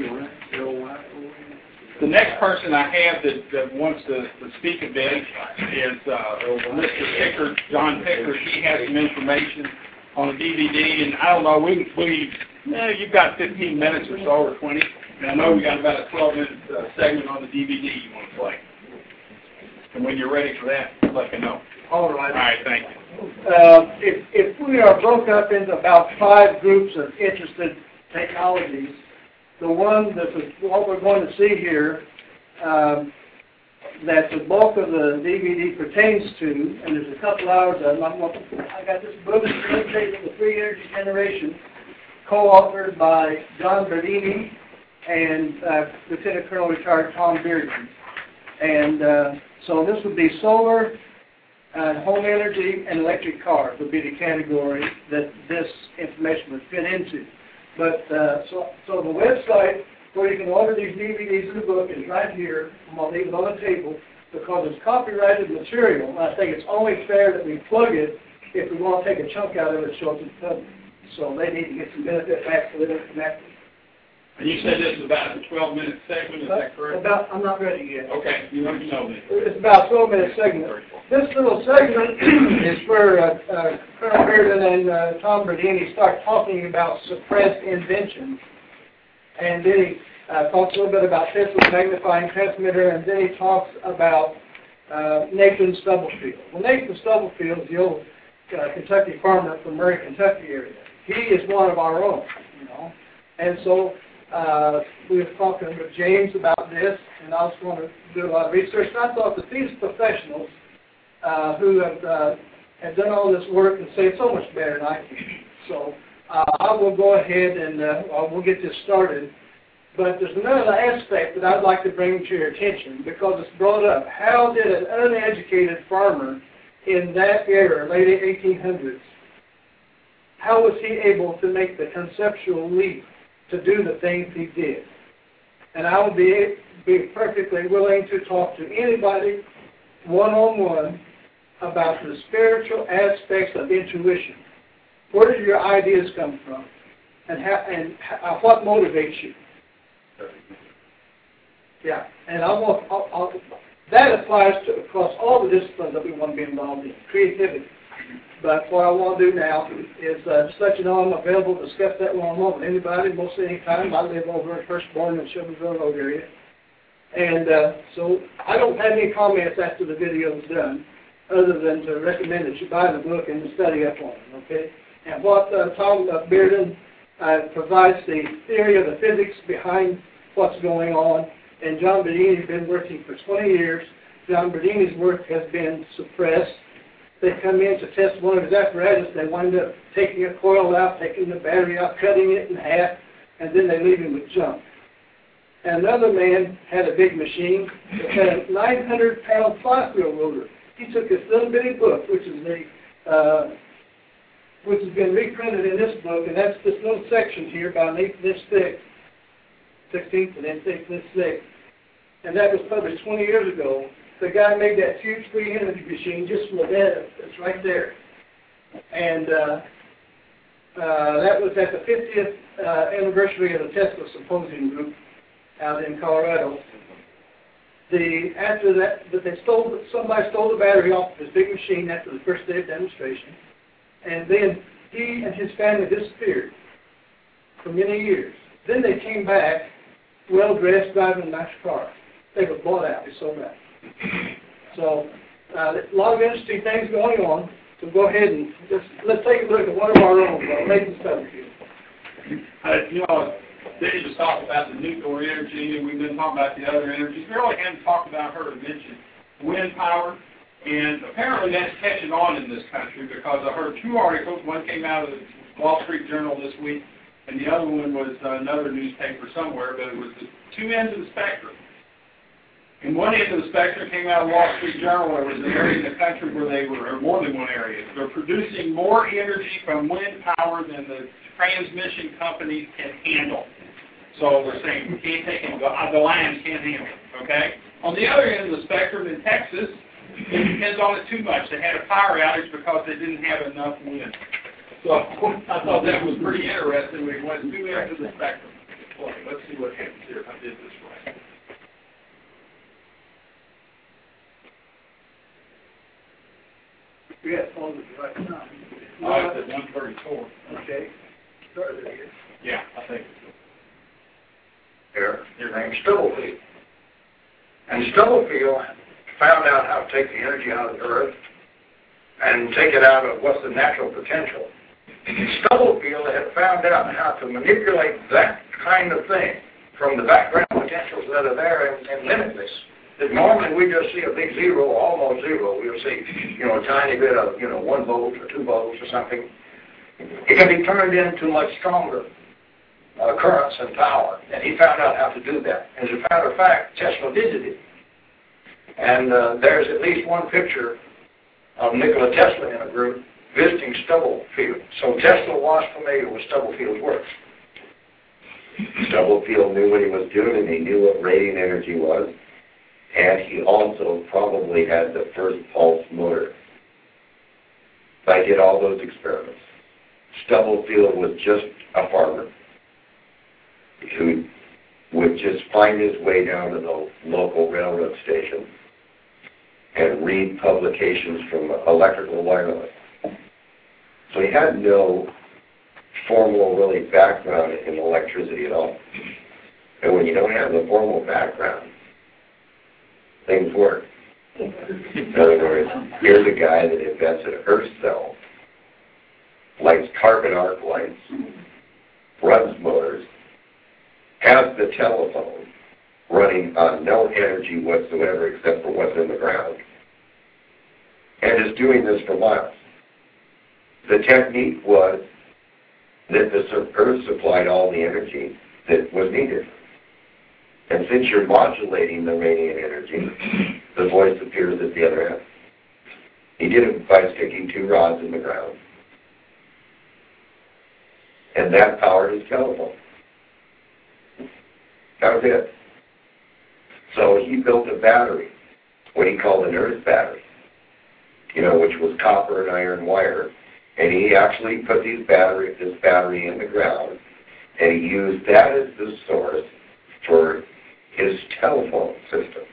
The next person I have that, that wants to, to speak a bit is uh, Mister Pickard, John Pickard. He has some information on the D V D, and I don't know, we, we eh, you've got fifteen minutes or so, or twenty, and I know we got about a twelve minute uh, segment on the D V D you want to play. And when you're ready for that, let me know. All right. All right, thank you. Uh, if, if we are broke up into about five groups of interested technologies, the one that is what we're going to see here, um, that the bulk of the D V D pertains to, and there's a couple hours of them. I'm going to, I got this book, Limitation of Free Energy Generation, co-authored by John Berdini and uh, Lieutenant Colonel retired Tom Bearden. And uh, so this would be solar, uh, home energy, and electric cars would be the category that this information would fit into. But uh, so, so the website where you can order these D V Ds in the book is right here. I'm going to leave it on the table because it's copyrighted material. And I think it's only fair that we plug it if we want to take a chunk out of it and show it to the public. So they need to get some benefit back so they don't come after. And you said this is about a twelve minute segment, is that correct? About, I'm not ready yet. Okay, you let me know then. It's about a twelve minute segment. This little segment is where uh, uh, Colonel Bearden and uh, Tom Berdini start talking about suppressed inventions. And then he uh, talks a little bit about Tesla's magnifying transmitter, and then he talks about uh, Nathan Stubblefield. Well, Nathan Stubblefield is the old uh, Kentucky farmer from Murray, Kentucky area. He is one of our own, you know. And so uh, we were talking with James about this, and I was going to do a lot of research. And I thought that these professionals uh, who have, uh, have done all this work and say it so much better than I can. So uh, I will go ahead and uh, we'll get this started. But there's another aspect that I'd like to bring to your attention because it's brought up. How did an uneducated farmer in that era, late eighteen hundreds, how was he able to make the conceptual leap to do the things he did? And I would be, be perfectly willing to talk to anybody one-on-one about the spiritual aspects of intuition. Where do your ideas come from? And, how, and how, what motivates you? Yeah, and I want I'll, I'll, that applies to across all the disciplines that we want to be involved in, creativity. But what I want to do now is uh, just let you know I'm available to discuss that one-on-one with anybody, most any time. I live over in Firstborn in the Shelbyville Road area. And uh, so I don't have any comments after the video is done, other than to recommend that you buy the book and study up on it, okay? And what uh, Tom uh, Bearden uh, provides the theory of the physics behind what's going on, and John Berdini has been working for twenty years. John Berdini's work has been suppressed. They come in to test one of his apparatus, they wind up taking a coil out, taking the battery out, cutting it in half, and then they leave him with junk. And another man had a big machine that had a nine hundred pound flywheel rotor. He took this little bitty book, which is the, uh, which has been reprinted in this book, and that's this little section here about an eighth of an inch thick, sixteenth of an inch thick, this thick. And that was published twenty years ago. The guy made that huge free energy machine just from the data that's right there. And uh, uh, that was at the fiftieth uh, anniversary of the Tesla Symposium Group out in Colorado. The after that, but they stole somebody stole the battery off of his big machine after the first day of demonstration, and then he and his family disappeared for many years. Then they came back, well dressed, driving a nice car. They were bought out. They sold out. So uh, a lot of interesting things going on. So go ahead and just let's take a look at one of our own, uh, Nathan Stubblefield. Uh, you know, they just talked about the nuclear energy, and we've been talking about the other energies. We really haven't talked about her to mention wind power, and apparently that's catching on in this country because I heard two articles. One came out of the Wall Street Journal this week, and the other one was uh, another newspaper somewhere, but it was the two ends of the spectrum. And one end of the spectrum came out of the Wall Street Journal. There was an area in the country where they were, or more than one area, they're producing more energy from wind power than the transmission companies can handle. So we're saying we can't take it, the, the lines can't handle it, okay? On the other end of the spectrum in Texas, it depends on it too much. They had a power outage because they didn't have enough wind. So I thought that was pretty interesting. We went two ends of the spectrum. Well, let's see what happens here if I did this right. We have phone at the right time. Oh, it's at one thirty-four. Okay. Started it here. Yeah, I think so. Here, your name's Stubblefield. And Stubblefield found out how to take the energy out of the earth and take it out of what's the natural potential. Stubblefield had found out how to manipulate that kind of thing from the background potentials that are there and, and limitless. That normally we just see a big zero, almost zero. We'll see, you know, a tiny bit of, you know, one volt or two volts or something. It can be turned into much stronger uh, currents and power. And he found out how to do that. As a matter of fact, Tesla did it. And uh, there's at least one picture of Nikola Tesla in a group visiting Stubblefield. So Tesla was familiar with Stubblefield's work. Stubblefield knew what he was doing, and he knew what radiant energy was. And he also probably had the first pulse motor. I did all those experiments. Stubblefield was just a farmer who would just find his way down to the local railroad station and read publications from electrical wireless. So he had no formal, really, background in electricity at all. And when you don't have the formal background, things work. In other words, here's a guy that invents an earth cell, lights carbon arc lights, runs motors, has the telephone running on no energy whatsoever except for what's in the ground, and is doing this for miles. The technique was that the earth supplied all the energy that was needed. And since you're modulating the radiant energy, the voice appears at the other end. He did it by sticking two rods in the ground. And that powered his telephone. That was it. So he built a battery, what he called an earth battery, you know, which was copper and iron wire. And he actually put these battery, this battery in the ground, and he used that as the source for his telephone system.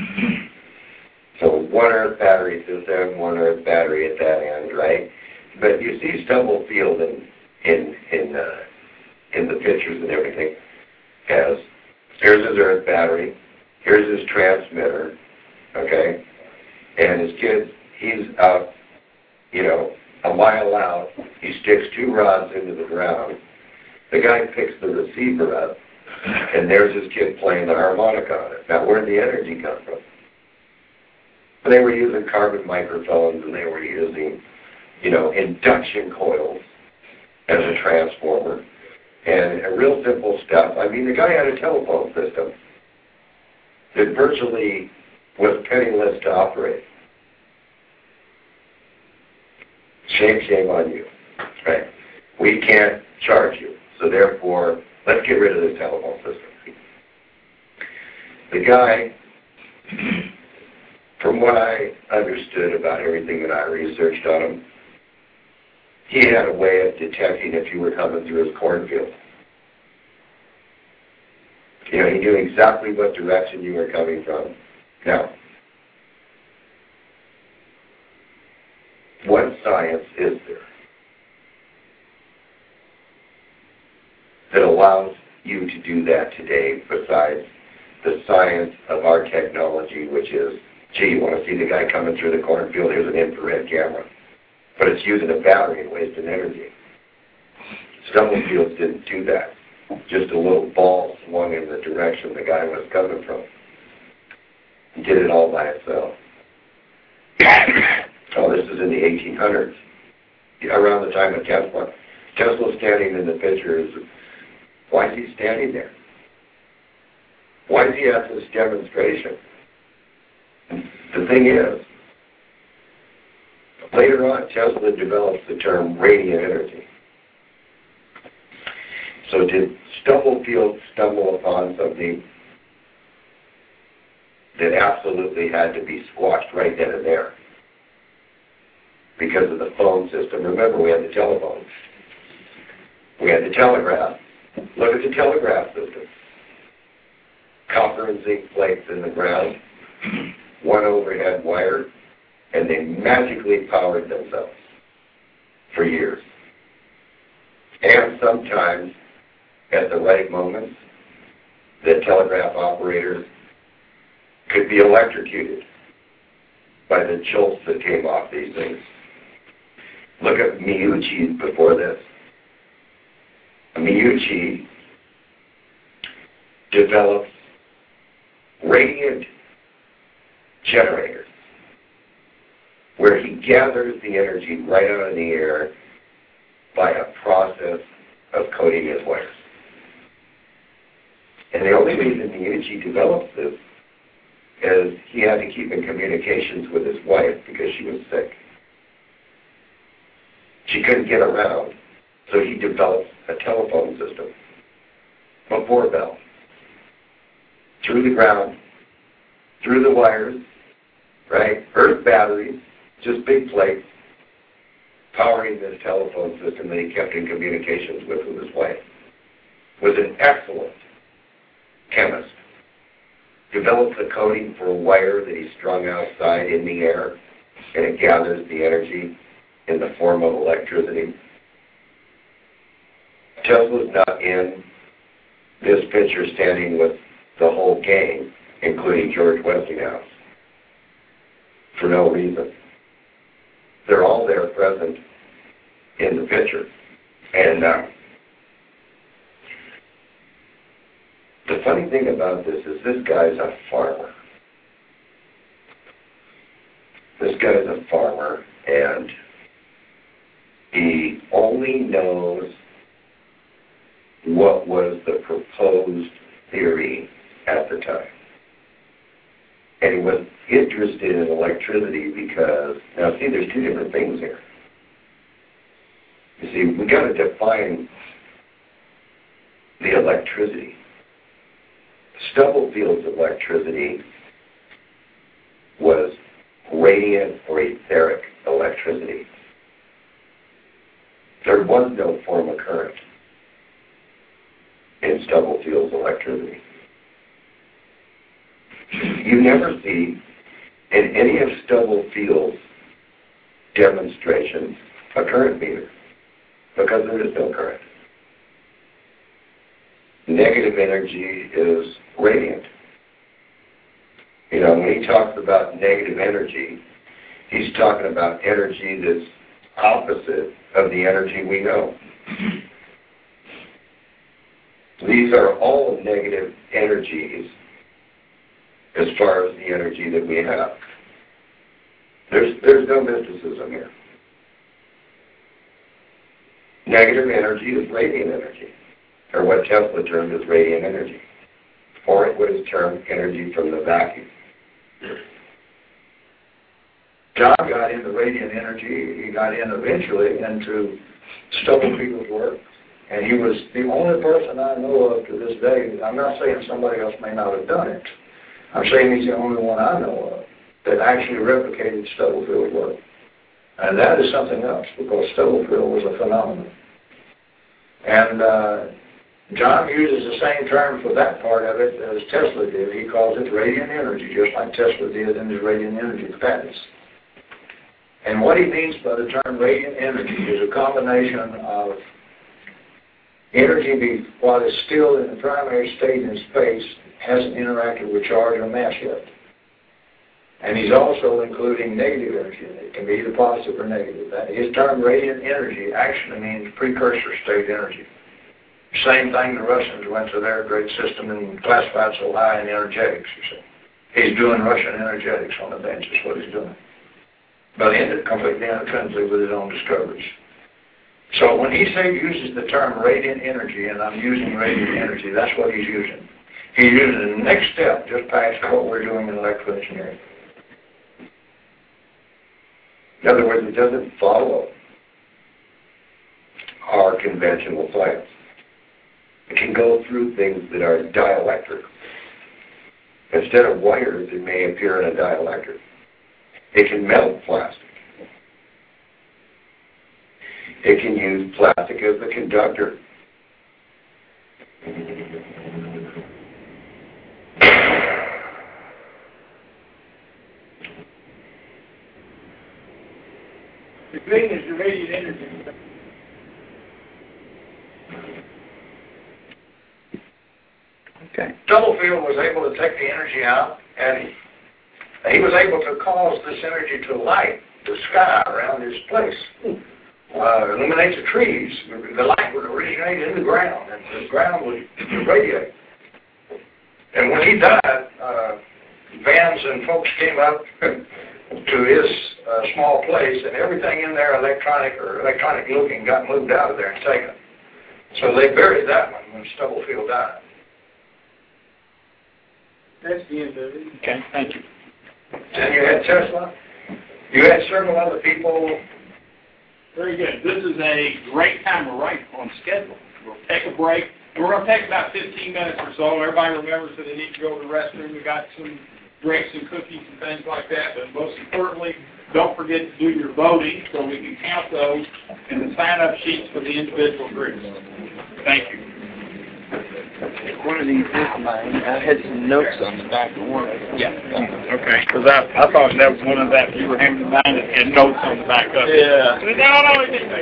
So one earth battery at this end, one earth battery at that end, right? But you see Stubblefield in in in uh, in the pictures and everything as here's his earth battery, here's his transmitter, okay, and his kids, he's out, you know, a mile out. He sticks two rods into the ground. The guy picks the receiver up, and there's his kid playing the harmonica on it. Now, where'd the energy come from? They were using carbon microphones, and they were using, you know, induction coils as a transformer, and a real simple stuff. I mean, the guy had a telephone system that virtually was penniless to operate. Shame, shame on you, right? We can't charge you, so therefore, let's get rid of this telephone system. The guy, from what I understood about everything that I researched on him, he had a way of detecting if you were coming through his cornfield. You know, he knew exactly what direction you were coming from. Now, what science is there that allows you to do that today besides the science of our technology, which is, gee, you want to see the guy coming through the cornfield, here's an infrared camera. But it's using a battery and wasting energy. Stubblefield didn't do that. Just a little ball swung in the direction the guy was coming from. He did it all by himself. Oh, this is in the eighteen hundreds, around the time of Tesla. Tesla's standing in the picture. Is, why is he standing there? Why is he at this demonstration? The thing is, later on, Tesla develops the term radiant energy. So did Stubblefield stumble upon something that absolutely had to be squashed right then and there because of the phone system. Remember, we had the telephone. We had the telegraph. Look at the telegraph system. Copper and zinc plates in the ground, one overhead wire, and they magically powered themselves for years. And sometimes, at the right moments, the telegraph operators could be electrocuted by the jolts that came off these things. Look at Miyuchi before this. Miyuchi develops radiant generators where he gathers the energy right out of the air by a process of coating his wires. And the only reason Miyuchi develops this is he had to keep in communications with his wife because she was sick. She couldn't get around, so he developed a telephone system, a four-bell, through the ground, through the wires, right? Earth batteries, just big plates, powering this telephone system that he kept in communications with with his wife. Was an excellent chemist. Developed the coating for a wire that he strung outside in the air, and it gathers the energy in the form of electricity. Tesla's not in this picture standing with the whole gang, including George Westinghouse, for no reason. They're all there present in the picture. And uh, the funny thing about this is this guy's a farmer. This guy's a farmer, and he only knows what was the proposed theory at the time. And he was interested in electricity because, now see, there's two different things here. You see, we got to define the electricity. Stubblefield's electricity was radiant or etheric electricity. There was no form of current in Stubblefield's electricity. You never see in any of Stubblefield's demonstrations a current meter because there is no current. Negative energy is radiant. You know, when he talks about negative energy, he's talking about energy that's opposite of the energy we know. These are all negative energies as far as the energy that we have. There's, there's no mysticism here. Negative energy is radiant energy, or what Tesla termed as radiant energy, or what is termed energy from the vacuum. John got into radiant energy. He got in eventually into Stubblefield's work. And he was the only person I know of to this day. I'm not saying somebody else may not have done it. I'm saying he's the only one I know of that actually replicated Stubblefield's work. And that is something else, because Stubblefield was a phenomenon. And uh, John uses the same term for that part of it as Tesla did. He calls it radiant energy, just like Tesla did in his radiant energy patents. And what he means by the term radiant energy is a combination of energy, while it's still in the primary state in space, hasn't interacted with charge or mass yet. And he's also including negative energy. It can be either positive or negative. That, his term radiant energy actually means precursor state energy. Same thing the Russians went to their great system and classified so high in energetics, you see. He's doing Russian energetics on the bench, is what he's doing. But ended completely independently with his own discoveries. So when he say, uses the term radiant energy, and I'm using radiant energy, that's what he's using. He's using the next step just past what we're doing in electrical engineering. In other words, it doesn't follow our conventional science. It can go through things that are dielectric. Instead of wires, it may appear in a dielectric. It can melt plastic. It can use plastic as the conductor. The green is the radiant energy. Okay. Stubblefield was able to take the energy out, and he, he was able to cause this energy to light the sky around his place. Uh, illuminate the trees. The light would originate in the ground, and the ground would radiate. And when he died, uh, vans and folks came up to his uh, small place, and everything in there electronic or electronic looking got moved out of there and taken. So they buried that one when Stubblefield died. That's the end of it. Okay, thank you. Then you had Tesla. You had several other people. Very good. This is a great time. We're right on schedule. We'll take a break. We're going to take about fifteen minutes or so. Everybody remembers that they need to go to the restroom. We got some drinks and cookies and things like that. But most importantly, don't forget to do your voting so we can count those in the sign-up sheets for the individual groups. Thank you. One of these is mine. I had some notes on the back of one. Yeah. Okay. Because I, I thought that was one of that you were handing mine that had notes on the back of it. Yeah. No, no, it didn't.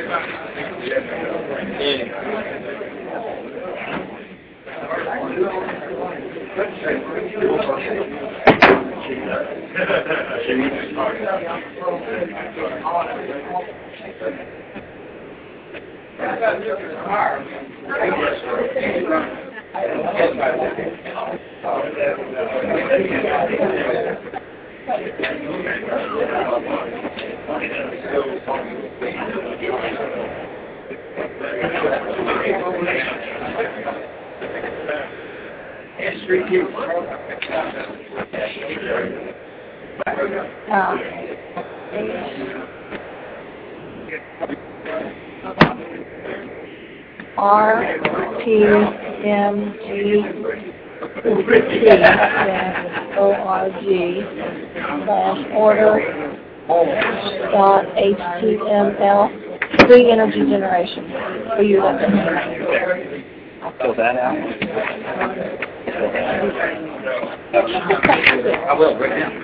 R T M G C O R G slash order dot H T M L free energy generation for you. I'll fill that out. I will right now.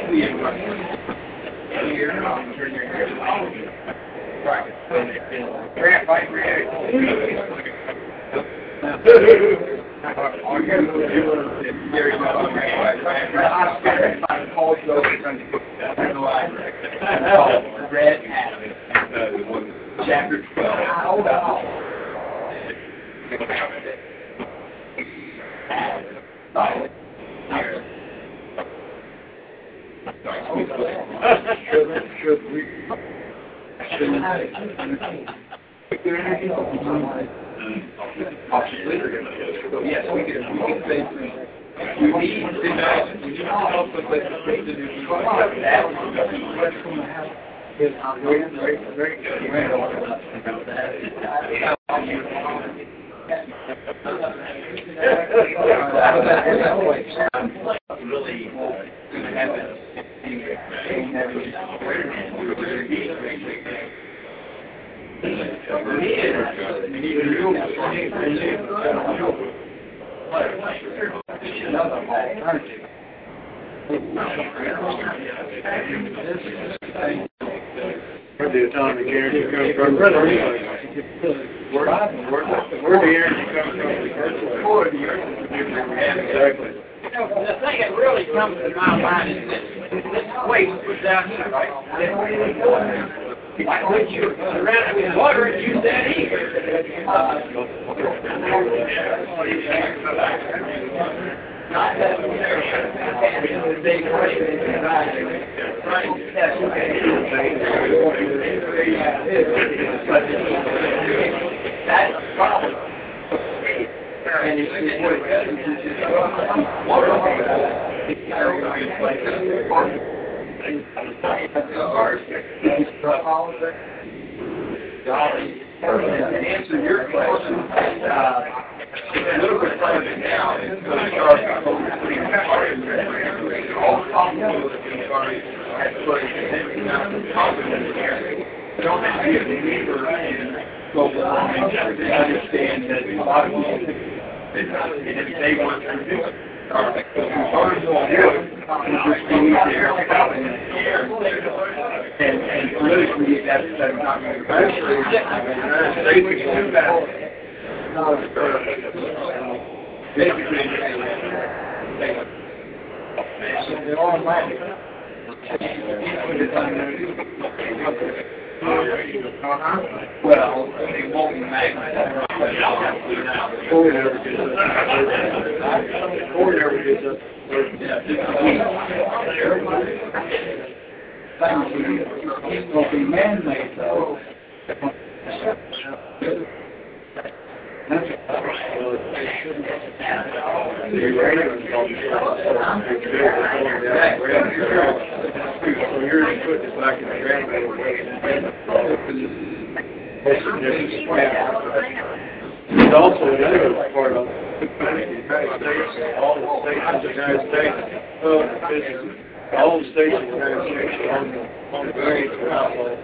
Chapter twelve. Should we? Yes, we can. We can say we need to we need to help with the very, very, very good. Really have Where the atomic energy comes from? Where the energy comes from? Exactly. You know, the thing that really comes to my mind is this, this waste was down here, right? Why would you surround it with water and use that heater? Not that big that's a problem. And it's what it does is just water. To answer your question, uh, a little bit further down, it's going to start possibility of already had put significant amount of confidence in there. Don't have to be a believer in global warming to understand that a lot of people, and if they want to do it, are concerns on air, just being there in the air, and, and politically that's, that's not going to be better. They would do that. Basically, they're all laughing. Uh-huh. Well, they won't be magnified. Ford never gets up. Ford never gets up. It's going to be man-made, though. That's There's also another part of the United States, all the states of the United States, uh, all the states of the United States are on the, on the various outlets.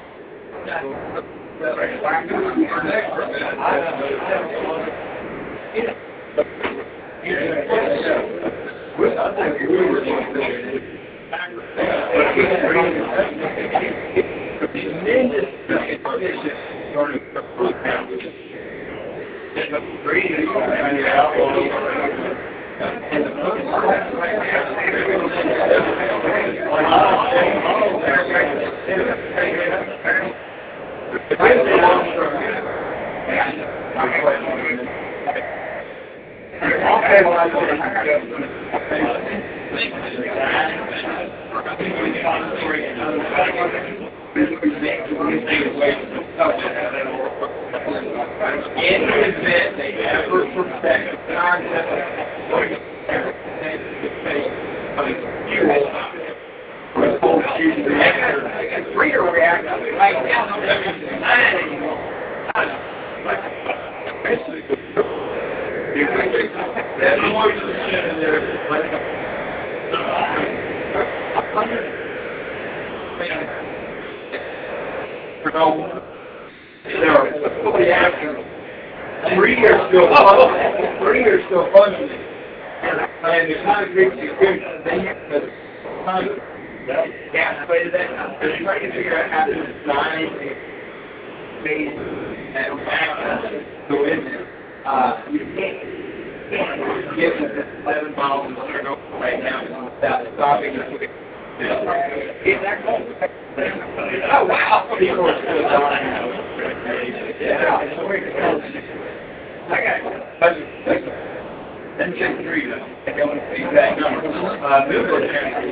In the event they ever perfect the concept of freedom reaction right now, that's more than there. Three are still functioning. Three are still functioning. And the concrete security, they have the concrete gas plate of that. They're trying to figure out how to design a space and access to go in there. Uh, you can't get the eleven miles an hour right now without stopping it. Is that cool? Oh, wow. People are still dying. Yeah. I got it. Then check three, though. I don't want to see that number. Uh, Millville County.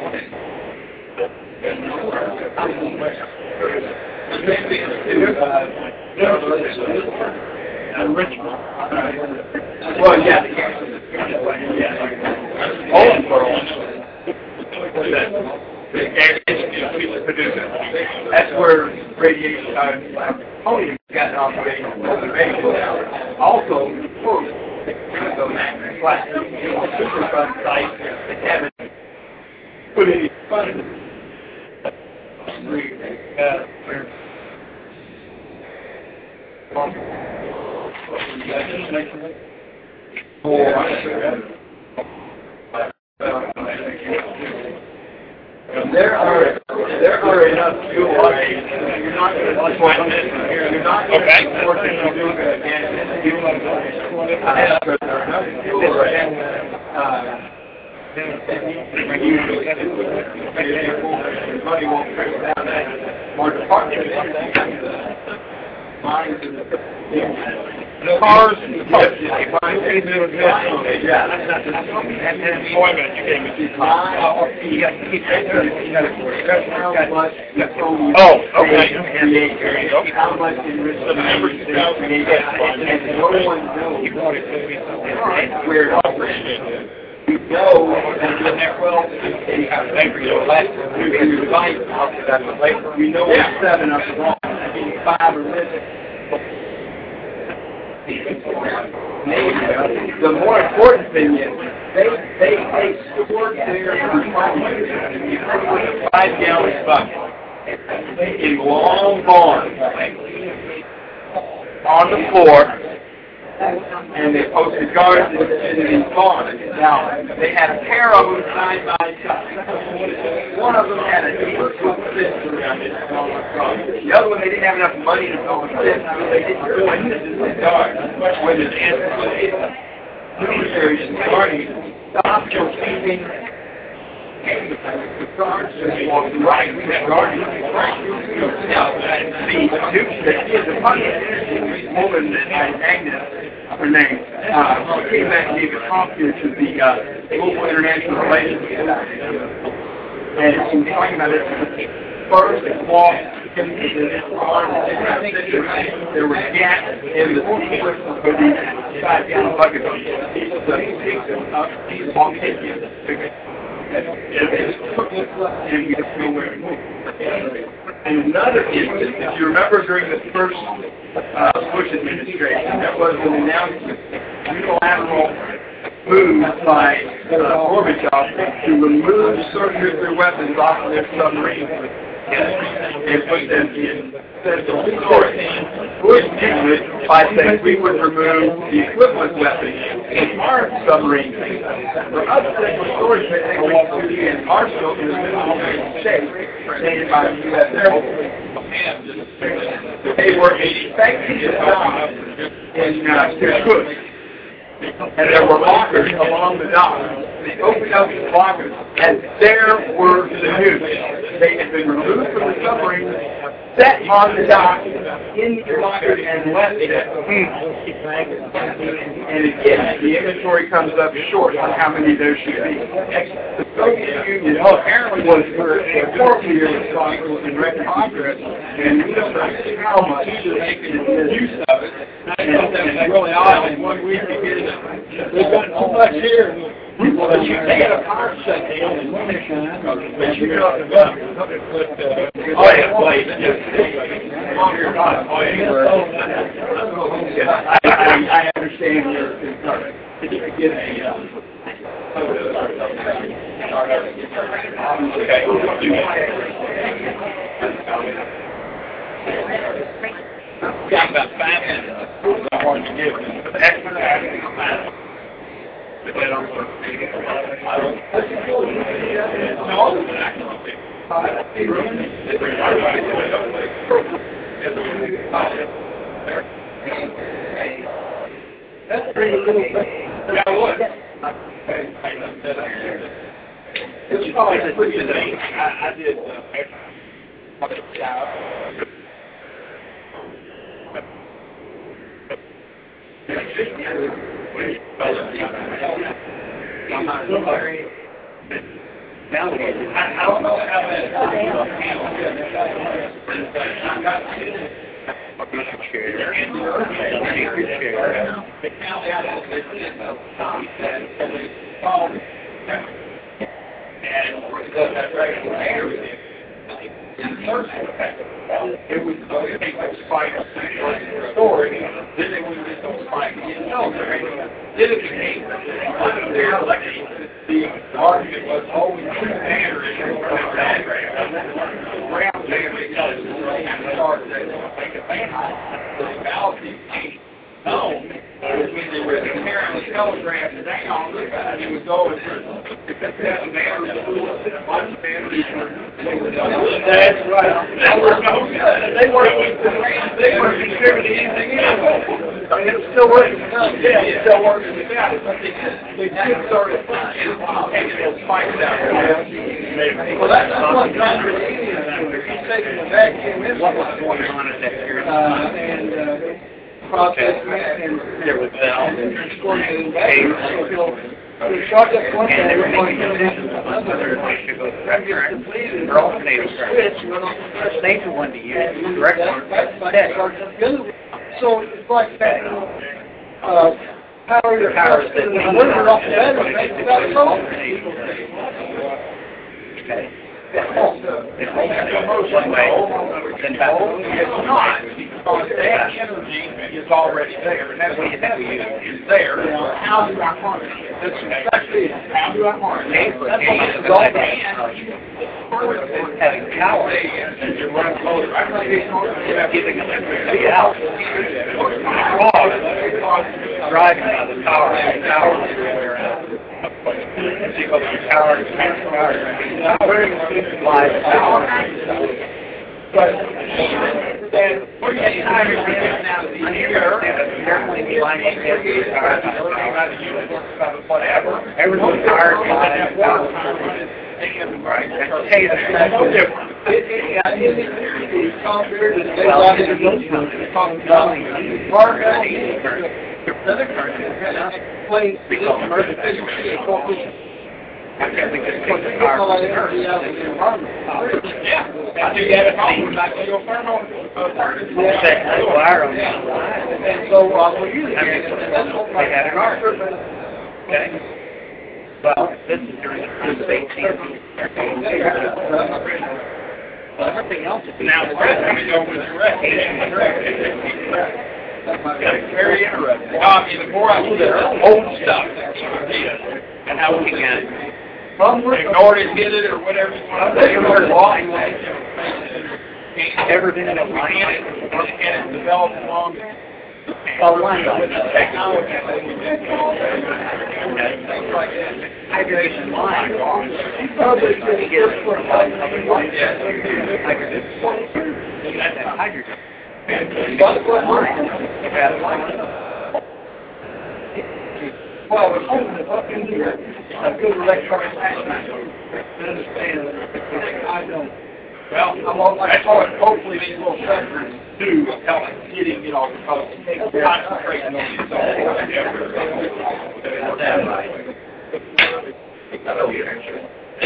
Uh, Richmond. Well, yeah. Yeah. Owensboro. That's where radiation uh, polio got off radiation. Also, Superfund site that haven't put any funds. There are there are enough fuel. You're not going to disappoint this. You're not going to support this. You're doing it again. There are enough fuel right now. Money won't trickle down that. More department. Mines and the cars, yes, yeah. And then employment, you can't even see cars. You got to keep how much. Oh, okay. And there you go. How much in risk of members and no one knows where it operates. We know that the net well, we know it's seven up wrong, five are missing. The more important thing is they they they stored their five gallon buckets in long barns on the floor, and they posted guards in, in these barns. Now, they had a pair of them side by side. One of them had a deep system around it. The other one, they didn't have enough money to build a system, so they didn't do it to the guards. When the military started, stopped keeping the guards just walked right with the guards. Now, the Duke, the funny woman that I Agnes, her name, uh, came back and gave a talk here to the uh, Global International Relations Society. And she was talking about it first walk into this barn. There were gaps in the sequence for these five gallon buckets. These are the pigs up, these long pigs. And you just know where to move. And another instance, if you remember during the first uh, Bush administration, there was an announcement, unilateral move by uh, Gorbachev to remove certain nuclear weapons off of their submarines and put them in central storage. Bush did it by saying we would remove the equivalent weapons in our submarines. For us, central storage meant they went to the arsenal in the United States, made by the U S Air Force. They were expecting to stop in uh, Kirkuk, and there were lockers along the dock. They opened up the lockers, and there were the nukes. They had been removed from the submarine, set on the dock, in the lockers, and left there. And again, the inventory comes up short on how many there should be. The Soviet Union apparently was for four years responsible in record progress, and we don't know how much use of it. And it's really odd. In one week, they've got too much here. But you had a power set deal in one time, but you got the gun. Oh, yeah, wait. I understand your concern. Did you get a... Got about five minutes. I want to give an expert. That's pretty little. Yeah, what? It's probably pretty good. I did. I'm not sorry. I don't know how that it was going to make those spikes story, then they would get those spikes in military. Then it became one of their elections. The argument was always two banners in the ground family does and start to make a ban. The fallacy became known when they were apparently telegraphed down, it would go and seven banners, one banner. That's right. They were no good. They weren't they weren't contributing anything else. It still working. Yeah, it still working without it. But they they did sort of taking those spikes out. Well, that's one country. He's taking the vacuum in. What was going on at that period? And process and there was that. The shot that one and they were going to they wanted to use direct so it's like that uh, power your power that we were off the battery. Okay. One way, then back. It's not, because that energy is already there, and that's what you have to use, is there. How do I harness it? That's exactly how do I harness it? That's what it's having power. You're running motor. I'm giving electricity out. Driving out the power, the power. Because the power is power. Live power. But then we're getting time to get now to the year, and certainly be like whatever. Everyone's tired of that work. Right. Hey, that's so different. I can't think it's put the power on the earth. Yeah, I do that at home. I go thermal wire on that. And so, uh, we use it. They had an arc. Okay. Well, this is during the safety. Well, everything else is now coming over the rest. Very interesting. I mean, the more I look at old stuff, and how we can ignore it, hit it, or whatever you want to say, everything in the planet, and it's developed along with the technology. Hydration line. Hydrogen. Well, we're hoping to up in here a good electronic understand. I don't. Well, I'm all, I thought hopefully these little sensors do help getting, you know, concentrating on these. That's right. I know your answer.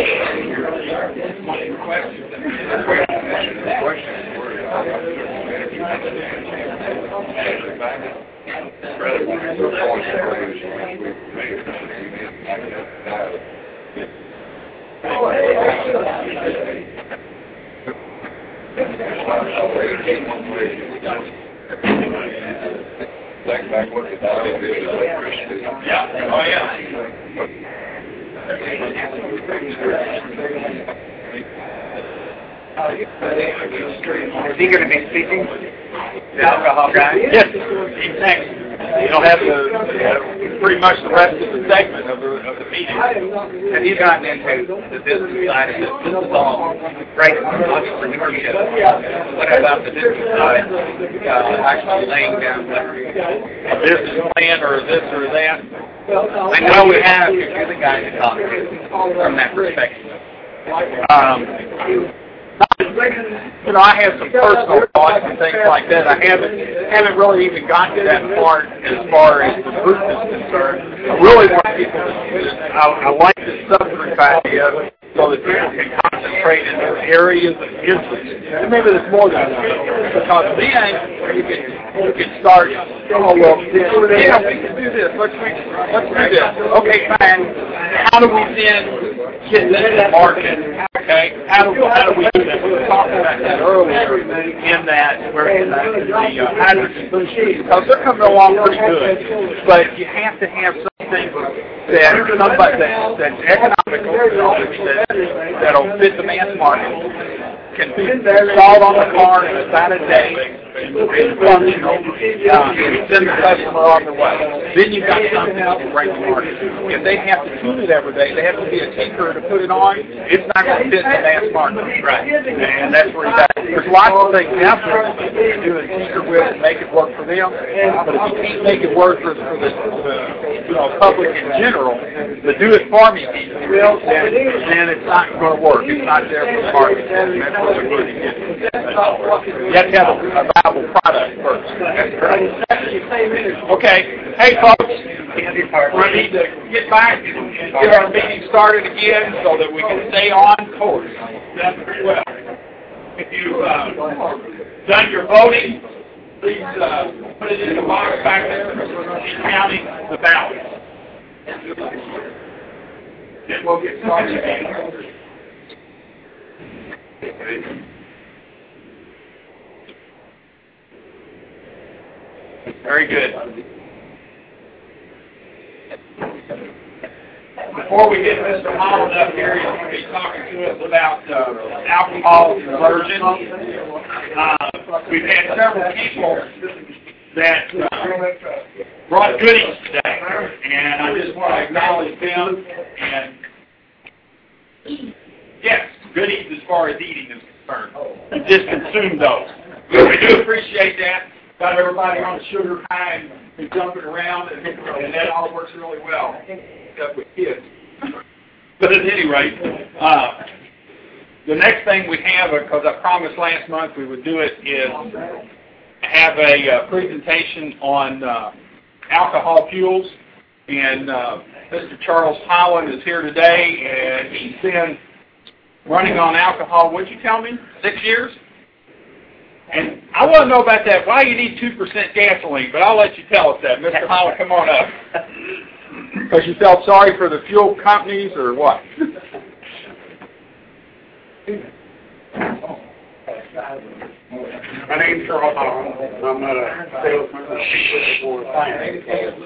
Yeah. Oh, yeah. Is he going to be speaking? The alcohol guy? Yes. He's next. He'll have the, uh, pretty much the rest of the segment of the, of the meeting. Have you gotten into the business side of it? This is all great entrepreneurship. What about the business side? Uh, actually laying down a business plan or this or that? I know we have, if you're the guy to talk to from that perspective. Um, You know, I have some personal thoughts and things like that. I haven't haven't really even gotten to that part as far as the group is concerned. I really want people to, I, I like the subgroup idea so that people can concentrate in their areas of interest. And maybe there's more than that. Because then you can, you can start, oh, well, yeah, we can do this. Let's, let's do this. Okay, fine. How do we then get this market? Okay, how do, how do we do that? We were talking about that earlier in that, where in the, the uh, hydrogen machine, because they're coming along pretty good, but you have to have something that somebody that, that's economical, that, that'll fit the mass market, can be installed on the car in about a day, and functional, uh, and send the customer on their way. Then you've got something that will break the market. If they have to tune it every day, they have to be a tinker to put it on, it's not going to fit the mass market. Right. And that's where you got, there's lots of things out there that you can do a tinker with and make it work for them, but if you can't make it work for, for the, the you know, public in general, the do it for me piece, then, then it's not going to work. It's not there for the market. And that's what they're going to get. You have to have a, a viable product first. That's right. Okay. Hey, folks. We need to get back and get our meeting started again so that we can stay on course. That's pretty well. If you've uh, done your voting, please uh, put it in the box back there. We're going to be counting the ballots. Then we'll get started again. Very good. Before we get Mister Holland up here, he's going to be talking to us about uh, alcohol conversion. Uh, we've had several people that uh, brought goodies today, and I just want to acknowledge them. And yes, goodies as far as eating is concerned. Just consume those. We do appreciate that. Got everybody on the sugar high and, and jumping around, and, and that all works really well, except with kids. But at any rate, uh, the next thing we have, because I promised last month we would do it, is have a uh, presentation on uh, alcohol fuels. And uh, Mister Charles Holland is here today, and he's been running on alcohol, what'd you tell me, six years? And I want to know about that, why you need two percent gasoline, but I'll let you tell us that. Mister Holland, come on up. Because you felt sorry for the fuel companies, or what? My name's Charles Holland. I'm a salesman for finance.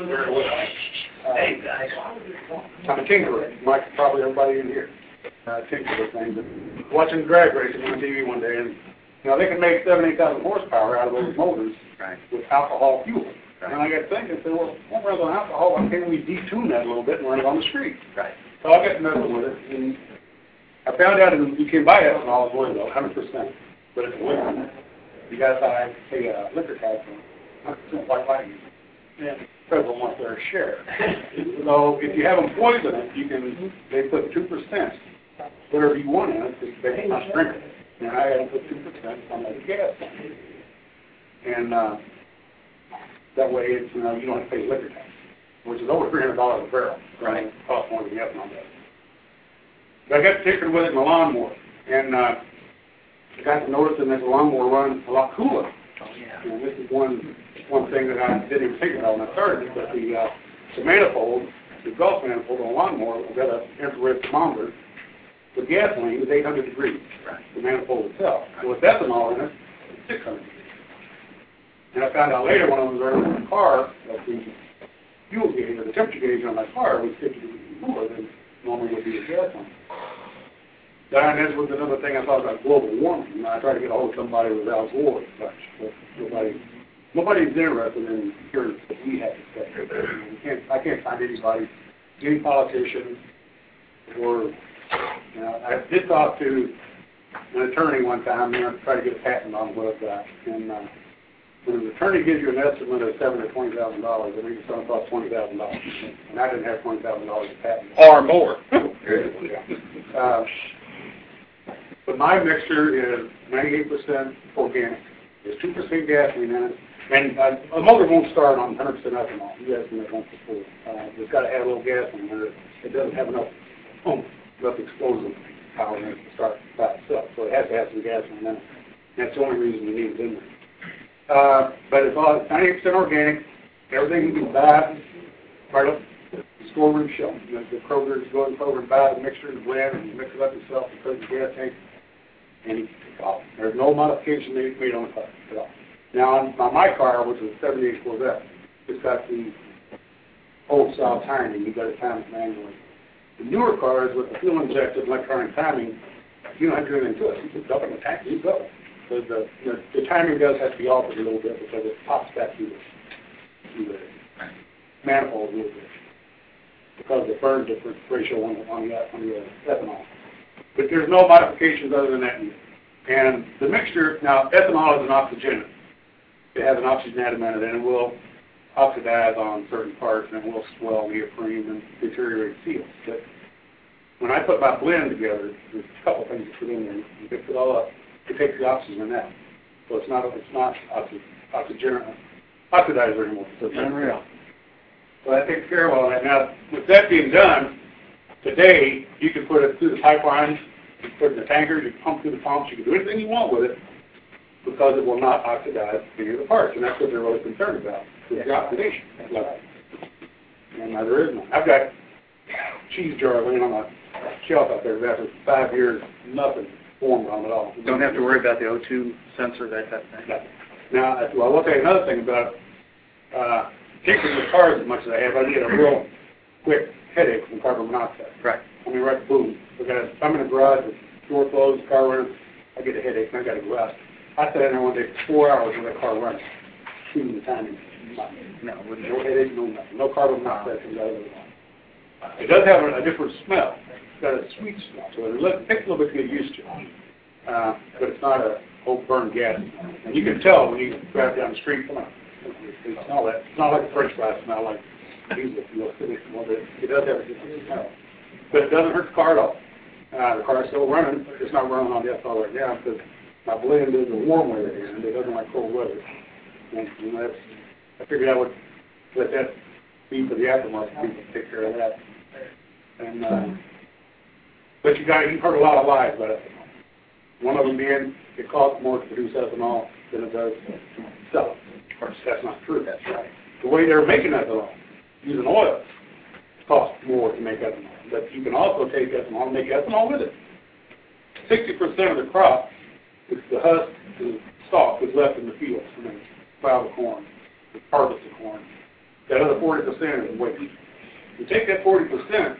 Hey, guys. I'm a tinkerer, like probably everybody in here. I tinker with things. Watching drag racing on T V one day, and you know, they can make seven, eight thousand horsepower out of those motors right. with alcohol fuel. Right. And I got thinking, said, well, what runs on alcohol? Why can't we detune that a little bit and run it on the street? Right. So I got messing with it, and I found out that you can buy ethanol as well, one hundred percent, but it's liquor. You got to buy a uh, liquor tax on one hundred percent white lightning. Yeah. Federal wants their share. So if you have them poison it, you can. They put two percent, whatever you want in it, just they not drink it. And I had to put two percent on that gas. And uh, that way, it's, you know, you don't have to pay liquor tax, which is over three hundred dollars a barrel. Right. It costs more than the ethanol does. But I got tinkered with it in the lawnmower, and uh, I got to noticing that the lawnmower runs a lot cooler. Oh, yeah. And this is one one thing that I didn't even think about when I started, but the, uh, the manifold, the golf manifold on the lawnmower, we've got an infrared thermometer. The gasoline is eight hundred degrees, right. The manifold itself. So with ethanol in it, it's six hundred degrees. And I found out later when I was running my car that the fuel gauge, or the temperature gauge on my car was fifty degrees more than normally would be a gasoline. Then this was another thing I thought about global warming. You know, I tried to get a hold of somebody with Al Gore and such, but nobody, nobody's interested in hearing what we have to say. You can't, I can't find anybody, any politician, or you know, I did talk to an attorney one time, you know, to try to get a patent on what I've got. And uh, when an attorney gives you an estimate of seven or twenty thousand dollars, I think it's going to cost twenty thousand dollars. And I didn't have twenty thousand dollars to patent. Or more. uh, but my mixture is ninety-eight percent organic. There's two percent gasoline in it. And uh, a motor won't start on one hundred percent ethanol. You guys can once before. Uh, it's got to have a little gasoline in it. It doesn't have enough oomph. Enough explosive power in it to start by itself, so it has to have some gasoline in it. That's the only reason you need it in there. Uh, but it's all ninety percent organic. Everything you can buy right up the storeroom shelf. You know, the Kroger's go to Kroger and buy the mixture and blend, and you mix it up yourself and put it in the gas tank, and you take off. There's no modification made on the car at all. Now on, on my car, which is a seventy-eight Corvette, it's got the old style timing. You got to time it manually. The newer cars with the fuel-injected electronic timing, you don't have to do anything to it. You just dump it in the tank and you go. So the, the, the timing does have to be altered a little bit because it pops back through the, through the manifold a little bit because of the burn difference ratio on the, on the, on the ethanol. But there's no modifications other than that. And the mixture, now ethanol is an oxygenant. It has an oxygen atom in it, and it will oxidize on certain parts, and it will swell neoprene and deteriorate seals. But when I put my blend together, there's a couple things to put in there. You mix it all up. It takes the oxygen out. So it's not it's not oxy, oxygen oxidizer anymore. So it's unreal. So that takes care of all that. Now, with that being done, today you can put it through the pipelines, you can put it in the tankers, you can pump through the pumps, you can do anything you want with it because it will not oxidize any of the parts, and that's what they're really concerned about. The oxidation level. And uh, there is none. I've got cheese jar laying on my shelf out there after five years, nothing. formed on it all. Don't have to worry about the O two sensor, that type of thing. No. Now, I- well, I'll tell you another thing about it. Uh, particularly with cars as much as I have, I get a real quick headache from carbon monoxide. Right. I mean, right, boom. Because if I'm in a garage with door closed, car running, I get a headache and I got to go out. I sat in there one day for four hours with that car running, shooting the timing. No, No headache, no nothing. No carbon monoxide comes out of it. It does have a, a different smell. It's got a sweet smell to it. It takes a little bit to get used to. Uh, but it's not a old burn gas. And you can tell when you drive down the street, come on. It's not that. It's not like a French fry smell like diesel fuel. It does have a different smell. But it doesn't hurt the car at all. Uh, the car's still running. It's not running on the ethanol right now because my blend is a warm weather here and it doesn't like cold weather. And, you know, that's, I figured I would let that be for the aftermarket people to take care of that. And uh, but you got you've heard a lot of lies about ethanol. One of them being it costs more to produce ethanol than it does to sell it. Of course, that's not true. That's right. The way they're making ethanol, using oil, costs more to make ethanol. But you can also take ethanol and make ethanol with it. Sixty percent of the crop is the husk, the stalk is left in the fields, and then plow the corn, the harvest the corn. That other forty percent is waste. You take that forty percent,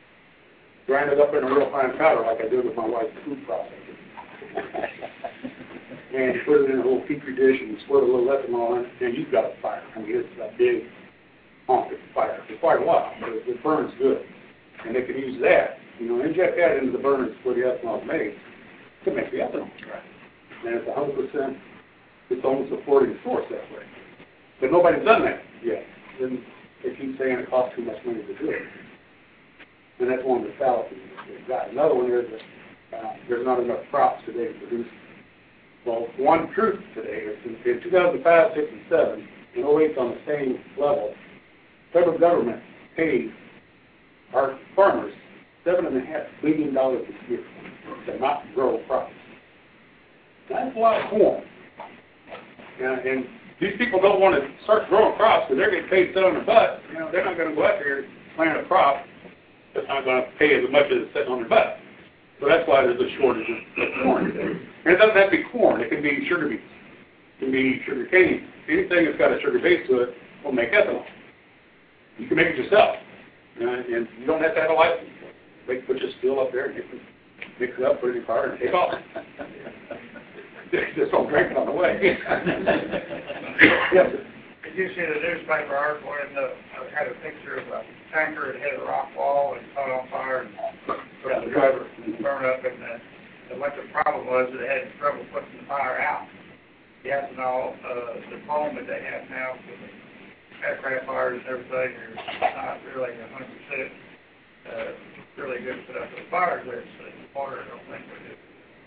grind it up in a real fine powder like I did with my wife's food processor. And you put it in a little petri dish and squirt a little ethanol in it, and you've got a fire. I mean, it's a big honking fire for quite a while, but it, it burns good. And they can use that, you know, inject that into the burners where the ethanol is made to make the ethanol. And it's one hundred percent, it's almost a floating source that way. But nobody's done that yet. And they keep saying it costs too much money to do it. And that's one of the fallacies they've got. Another one is that uh, there's not enough crops today to produce. Well, one truth today is in, in two thousand five, six, and seven, in oh eight on the same level, federal government paid our farmers seven and a half billion dollars a year to not grow crops. That's a lot of corn. And, and these people don't want to start growing crops because they're getting paid seven a butt. You know, they're not going to go out there and plant a crop that's not going to pay as much as it's sitting on their butt. So that's why there's a shortage of corn today. And it doesn't have to be corn. It can be sugar beets. It can be sugar cane. Anything that's got a sugar base to it will make ethanol. You can make it yourself. Uh, and you don't have to have a license. They put your still up there and you can mix it up, put it in your car, and take off. Just don't drink it on the way. Yes. Did you see the newspaper article in the, uh, had a picture of a tanker that hit a rock wall and caught on fire and Yeah, the driver. burned up, and uh, and what the problem was that they had trouble putting the fire out. The ethanol, uh, the foam that they have now for the aircraft fires and everything are not really one hundred percent uh, really good to put up the fires with, so the water I don't think would do.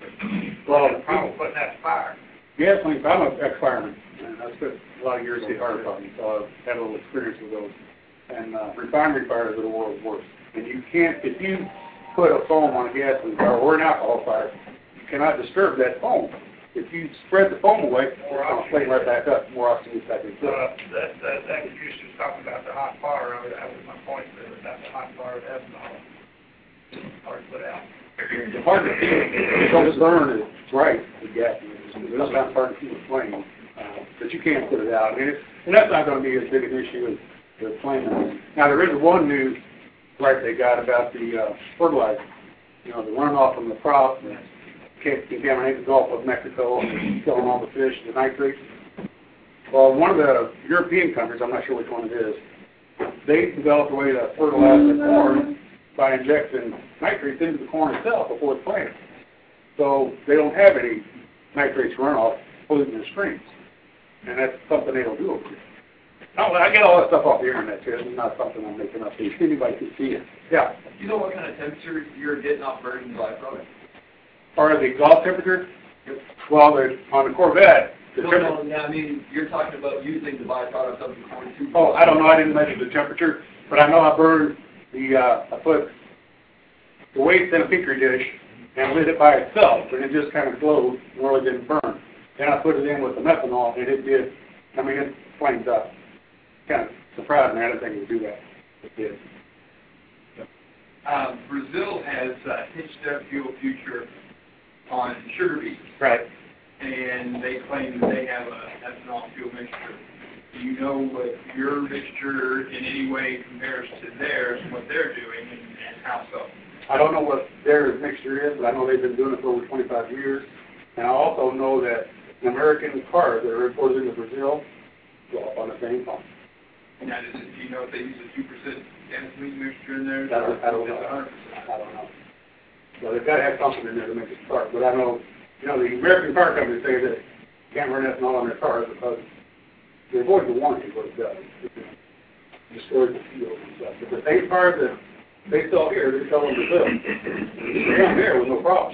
Well, the problem putting out the fire. Yes, I'm an ex-fireman. And I spent a lot of years at the fire department, so I've had a little experience with those. And uh, refinery fires are the world's worst. And you can't, if you put a foam on a gasoline fire or an alcohol fire, you cannot disturb that foam. If you spread the foam away, it's going to flame right back up. More often than back into it. Uh, that, that, that was used to talking about the hot fire. I mean, that was my point, about the hot fire of ethanol. Hard to put out. It's hard to feel. It don't burn is right, the gas. It's not hard to feel the flame. Uh, but you can't put it out. And, it's, and that's not going to be as big an issue as the flame. Now, there is one news right they got about the uh, fertilizer. You know, the runoff from the crop and can't contaminate the Gulf of Mexico and killing all the fish, the nitrates. Well, one of the European countries, I'm not sure which one it is, they developed a way to fertilize the corn by injecting nitrates into the corn itself before it's planted. So they don't have any nitrates runoff polluting their streams. And that's something they don't do over here. Oh, I get all that stuff off the internet, too. It's not something I'm making up. Anybody can see it. Yeah. Do you know what kind of temperature you're getting off burning byproduct? Or the exhaust temperature? Yep. Well, on the Corvette, the no, temperature... no, yeah, I mean, you're talking about using the byproduct of the corn too. Oh, I don't know. I didn't measure the temperature, but I know I burned the, uh, I put the waste in a petri dish and lit it by itself, and it just kind of glowed and really didn't burn. Then I put it in with the methanol, and it did. I mean, it flamed up. Kind of surprised me. I didn't think it would do that. It did. Um, Brazil has uh, hitched their fuel future on sugar beets. Right. And they claim that they have a ethanol fuel mixture. Do you know what your mixture in any way compares to theirs and what they're doing, and, and how so? I don't know what their mixture is, but I know they've been doing it for over twenty-five years. And I also know that American cars that are imported into Brazil go up on the same pump. Now, does it, do you know if they use a two percent gasoline mixture in there? I don't, I don't know. I don't know. So they've got to have something in there to make it start. But I know, you know, the American car companies say that you can't run ethanol on their cars because they avoid the warranty, what it does. It destroys the fuel and stuff. But the same cars that they sell here, they sell in Brazil. They're down there with no problem.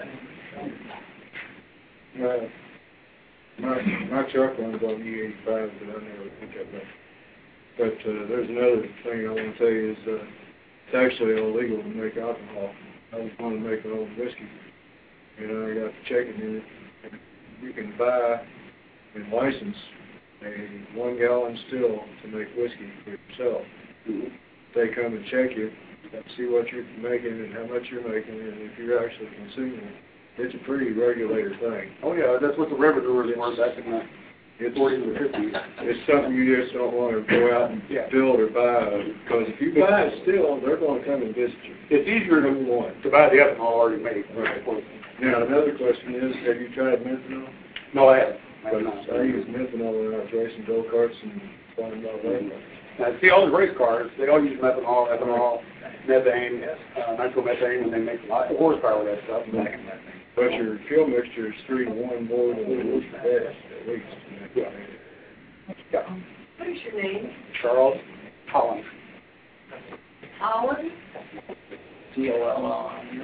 Uh, my, my truck runs on E eighty-five, but I never think of that. But uh, there's another thing I want to say is uh, it's actually illegal to make alcohol. I was going to make an old whiskey, and I got to checking in it. And you can buy and license a one-gallon still to make whiskey for yourself. Mm-hmm. They come and check you, see what you're making and how much you're making, and if you're actually consuming it. It's a pretty regulated thing. Oh yeah, that's what the river brewers were back in the forties and fifties. It's something you just don't want to go out and yeah. build or buy, because if you buy it still, they're going to come and visit you. It's easier to, to buy the ethanol already made. Right. Now another question is, have you tried methanol? No, I haven't. I, have not. I use methanol when I was racing go-karts and flying by that. Now, see, all the race cars, they all use methanol, ethanol, methane, uh, nitromethane, and they make a lot of horsepower with that stuff. Mm-hmm. But your fuel mixture is three to one more than the best, at least. Yeah. Yeah. What is your name? Charles Holland. Holland? C O L L.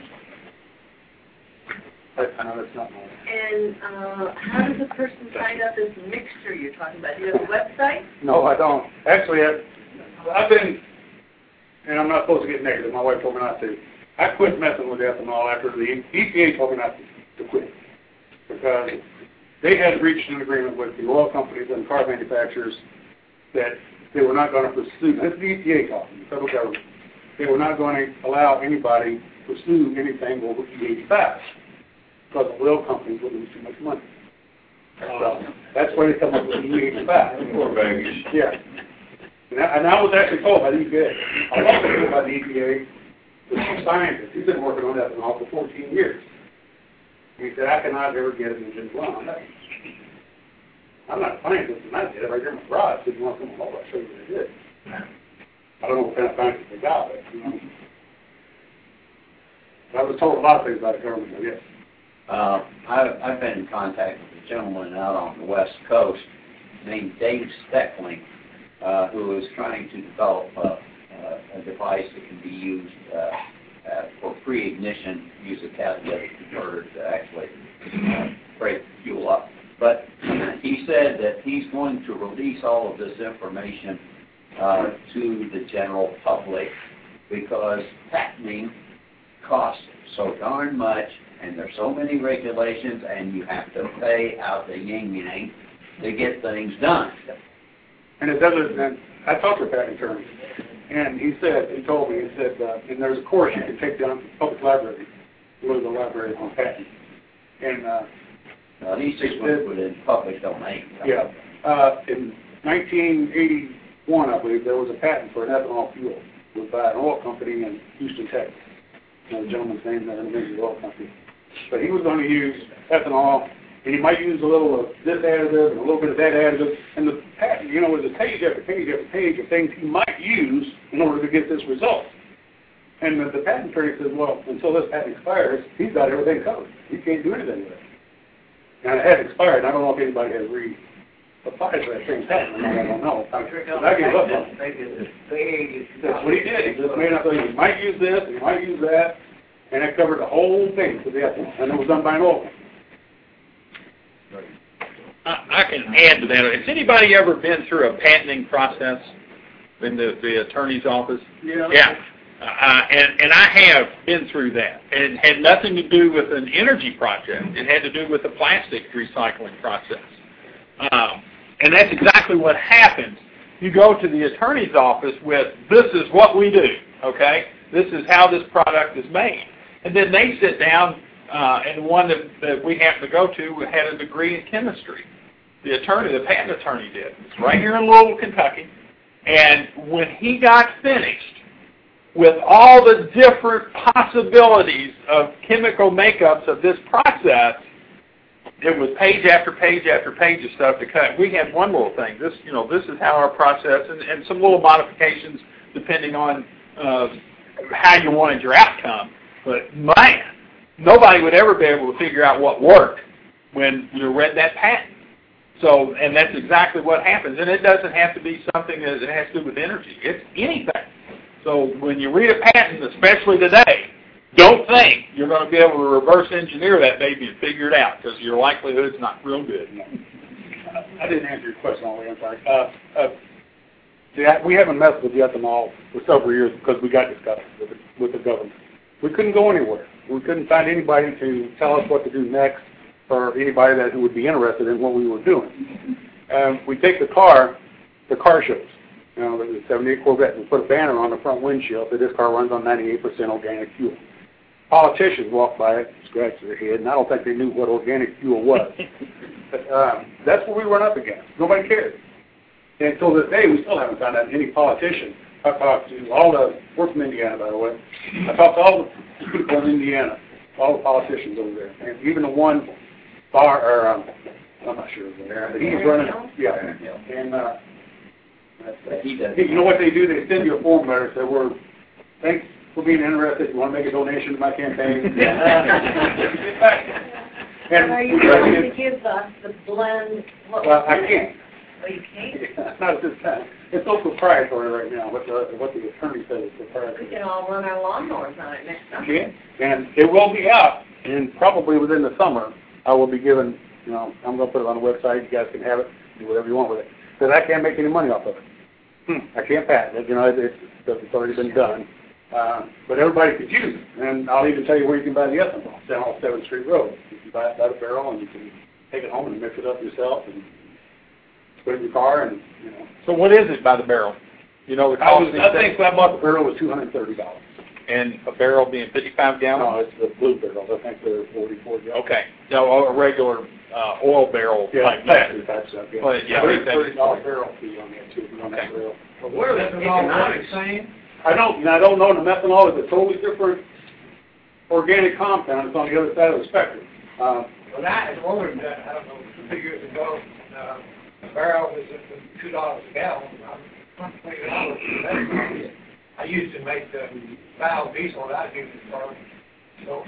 I know that's not mine. And uh, how does a person find out this mixture you're talking about? Do you have a website? No, I don't. Actually, I, I've been, and I'm not supposed to get negative. My wife told me not to. I quit messing with ethanol after the E P A told me not to, to quit, because they had reached an agreement with the oil companies and car manufacturers that they were not going to pursue, this is the E P A talking, the federal government, they were not going to allow anybody to pursue anything over E eighty-five, because the oil companies would lose too much money. So that's why they come up with E eighty-five. Poor Vegas. Yeah. And I, and I was actually told by the E P A. I was also told by the E P A, the chief scientist, he's been working on ethanol for fourteen years. He said, I cannot ever get an engine run. I'm not a scientist, and I did it right there in my garage. If you want to come over, I'll show you what I did. I don't know what kind of scientist they got, but, you know. I was told a lot of things about the government, I guess. Uh, I've, I've been in contact with a gentleman out on the West Coast named Dave Steckling, uh, who is trying to develop uh, uh, a device that can be used uh, uh, for pre-ignition, use a catalytic converter to actually uh, break the fuel up. But he said that he's going to release all of this information uh, to the general public because patenting costs so darn much, and there's so many regulations, and you have to pay out the yin-yang to get things done. And it doesn't, and I talked to a patent attorney, and he said, he told me, he said, uh, and there's a course you can take down to the public library, go to the library on patent. And uh, uh, these things were put in public domain. Yeah. Uh, in nineteen eighty-one, I believe, there was a patent for an ethanol fuel with by an oil company in Houston, Texas. You know, the gentleman's name there, the major oil company. But he was going to use ethanol, and he might use a little of this additive and a little bit of that additive. And the patent, you know, was a page after page after page of things he might use in order to get this result. And the, the patent attorney says, well, until this patent expires, he's got everything covered. He can't do anything with it. And it had expired. I don't know if anybody has re-applied for that same patent. I don't know. I, I gave up on it. That's what he did. He just made up things. He might use this, he might use that, and it covered the whole thing for the ethanol. And it was done by an oil company. I, I can add to that. Has anybody ever been through a patenting process in the, the attorney's office? Yeah. Yeah. Uh, and, and I have been through that. And it had nothing to do with an energy project. It had to do with a plastic recycling process. Um, and that's exactly what happens. You go to the attorney's office with, this is what we do, okay? This is how this product is made. And then they sit down uh, and the one that, that we happened to go to had a degree in chemistry. The attorney, the patent attorney did. It's right here in Louisville, Kentucky. And when he got finished with all the different possibilities of chemical makeups of this process, it was page after page after page of stuff to cut. We had one little thing. This, you know, this is how our process, and, and some little modifications depending on uh, how you wanted your outcome. But man, nobody would ever be able to figure out what worked when you read that patent. So, and that's exactly what happens. And it doesn't have to be something that has to do with energy. It's anything. So when you read a patent, especially today, don't think you're going to be able to reverse engineer that baby and figure it out, because your likelihood is not real good. I didn't answer your question all the way, I'm sorry. Uh, uh, the, we haven't messed with the ethanol for several years because we got discussed with the, with the government. We couldn't go anywhere. We couldn't find anybody to tell us what to do next, or anybody that who would be interested in what we were doing. Um, we take the car, the car shows, you know, the seventy-eight Corvette, and we put a banner on the front windshield that this car runs on ninety-eight percent organic fuel. Politicians walk by it, scratch their head, and I don't think they knew what organic fuel was. But, um, that's what we run up against. Nobody cared. And until this day, we still haven't found out any politician. I talked to all the, we're from Indiana, by the way. I talked to all the people in Indiana, all the politicians over there, and even the one bar, or um, I'm not sure, but he's running, yeah, and uh, He does. you know what they do? They send you a form letter that say, we're, thanks for being interested. You want to make a donation to my campaign? And are you going to give us the blend? What Well, I can't. Oh, you can't? It's not at this time. It's so proprietary right now. What the what the attorney says is We proprietary. can all run our lawnmowers on it next summer. Yeah, and it will be out, and probably within the summer, I will be given, you know, I'm going to put it on the website. You guys can have it, do whatever you want with it. Because I can't make any money off of it. Hmm. I can't patent it. You know, it, it's, it's already been done. Uh, but everybody could use it. And I'll even tell you where you can buy the ethanol. It's down on seventh Street Road. You can buy it by the barrel, and you can take it home and mix it up yourself and put it in your car. And you know. So what is it by the barrel? You know, the I, cost was, I think I bought the barrel was two hundred thirty dollars. And a barrel being fifty-five gallons? No, it's the blue barrels. I think they're forty-four gallons. Okay. So a regular uh, oil barrel Yeah, type exactly. That's uh, yeah. But, yeah, There's a that's- thirty dollar barrel fee on that too. On that barrel. But what are the economics saying? I don't, and I don't know. The methanol is a totally different organic compound. It's on the other side of the spectrum. Um, Well, I had ordered that, I don't know, two years ago, uh, the barrel was at two dollars a gallon. I'm twenty dollars for that. I used to make the biodiesel that I used it for, so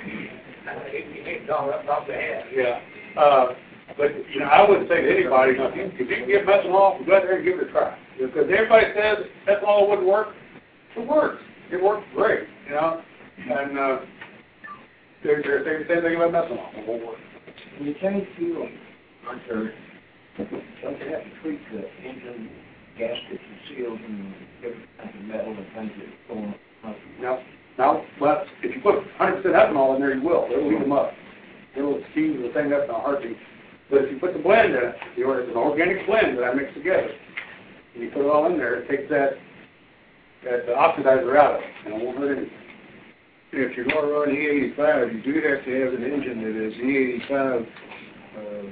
it, it don't up the head. yeah. Uh, but, you know, I wouldn't say to anybody, you know, if you, if you can get methanol, go out there and give it a try. Because everybody says methanol wouldn't work. It works. It works great, you know. And uh, they're, they're saying the same thing about methanol. It won't work. When you change fuel, I'm sorry, don't you have to treat the engine gaskets and seals and different kinds of metal and things that go on? No, no, but if you put one hundred percent ethanol in there, you will. It'll heat them up. It'll steam the thing up in a heartbeat. But if you put the blend in it, you know, it's an organic blend that I mix together, and you put it all in there, it takes that that oxidizer out of it, and it won't hurt anything. If you're going to run E eighty-five, you do have to have an engine that is E eighty-five. Uh,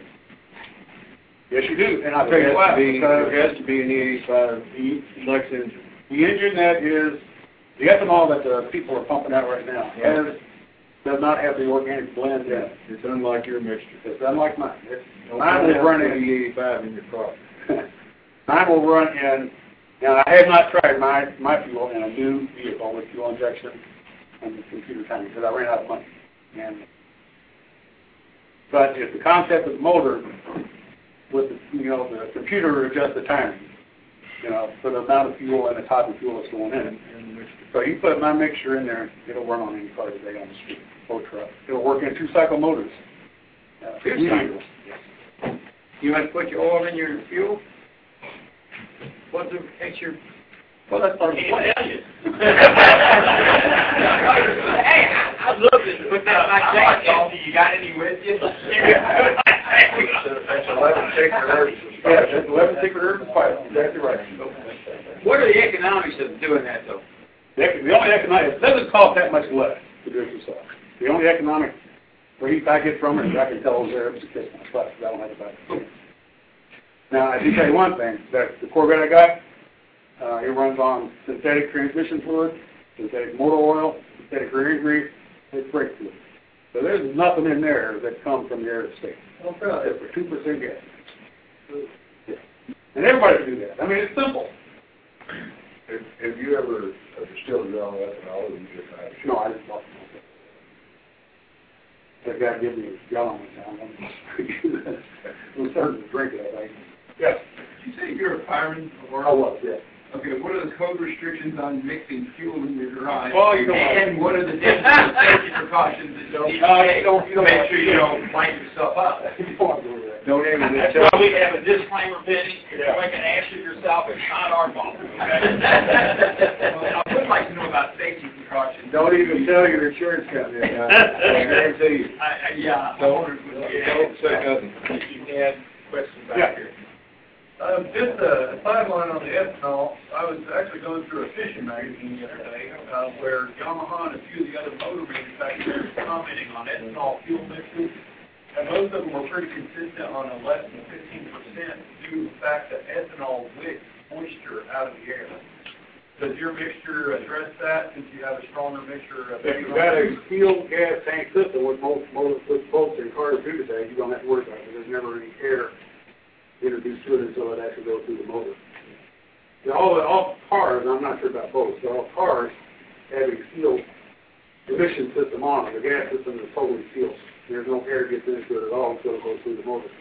Yes, you do, and I'll tell you there why. has to be, Because there has to be an E eighty-five flex engine. the engine that is, the ethanol that the people are pumping out right now has, does not have the organic blend in it. It's unlike your mixture. It's unlike mine. It's, Don't mine will run in E eighty-five in your car. Mine will run in, now I have not tried my, my fuel in a new vehicle with fuel injection and the computer timing because I ran out of money. And, but if the concept of the motor with the, you know, the computer adjusts the timing, you know, for the amount of fuel and the type of fuel that's going in. So you put my mixture in there, it'll run on any car today on the street or truck. It'll work in two-cycle motors. Uh, Two cycles? Yes. You want to put your oil in your fuel? What's the, it's your... Well, that's part of the plan. Hey, I'd love to put that in my jacket. You got any with you? That's eleven secret herbs. Yeah, that's eleven secret herbs and spices. Exactly right. What are the economics of doing that, though? The, the only economic, it doesn't cost that much less to do it yourself. The only economic where he I get from it, I can tell there it was a kiss my butt, because I don't have a butt. Now, I do tell you one thing, that the Corvette I got, uh, it runs on synthetic transmission fluid, synthetic motor oil, synthetic rear grease, it's brake fluid. So there's nothing in there that comes from the Air State. Oh, really? It's for two percent gas. Yeah. And everybody can do that. I mean, it's simple. Have, have you ever uh, distilled your own ethanol, or you just had it? No, I just bought it. That guy gave me a gallon one time. I'm starting to drink it, I think. Yes. Did you say you're a fireman? Or I was, yes. Okay, what are the code restrictions on mixing fuel in your garage? Oh, you don't And what are the different safety precautions that you Uh, take you don't- you don't- make sure you don't wind yourself up? Don't even That's why we have a disclaimer, Penny. Yeah. You can answer yourself, it's not our fault. I would like to know about safety precautions. Don't even tell your insurance company. Uh, I guarantee you. I, I, yeah. Don't- I wondered if we- don't say nothing. You had questions Yeah. back here. Um, just a sideline on the ethanol, I was actually going through a fishing magazine the other day, uh, where Yamaha and a few of the other motor manufacturers were commenting on ethanol fuel mixes, and most of them were pretty consistent on a less than fifteen percent due to the fact that ethanol wicks moisture out of the air. Does your mixture address that, since you have a stronger mixture of If you've got a steel gas tank system, with most, most, with boats and cars do today, you don't have to worry about it, because there's never any air introduced to it until it actually goes through the motor. Now, all, all cars, I'm not sure about boats, but all cars have a sealed emission system on it. The gas system is totally sealed. There's no air gets into it at all until it goes through the motor.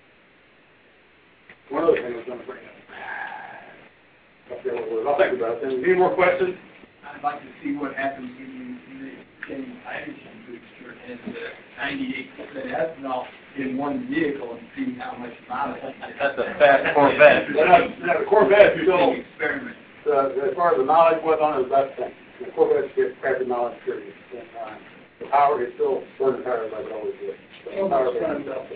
One other thing I was going to bring up. I'll think about it. Any more questions? I'd like to see what happens when you get a hydrogen booster and uh, ninety-eight percent ethanol in one vehicle and see how much mileage. That's a fast Corvette. Now, now, the Corvette is still, Experiment. uh, as far as the knowledge was on it, that's the thing. The Corvette gets crappy knowledge, period. And, uh, the power is still burning tires like it always did. So, power burns up.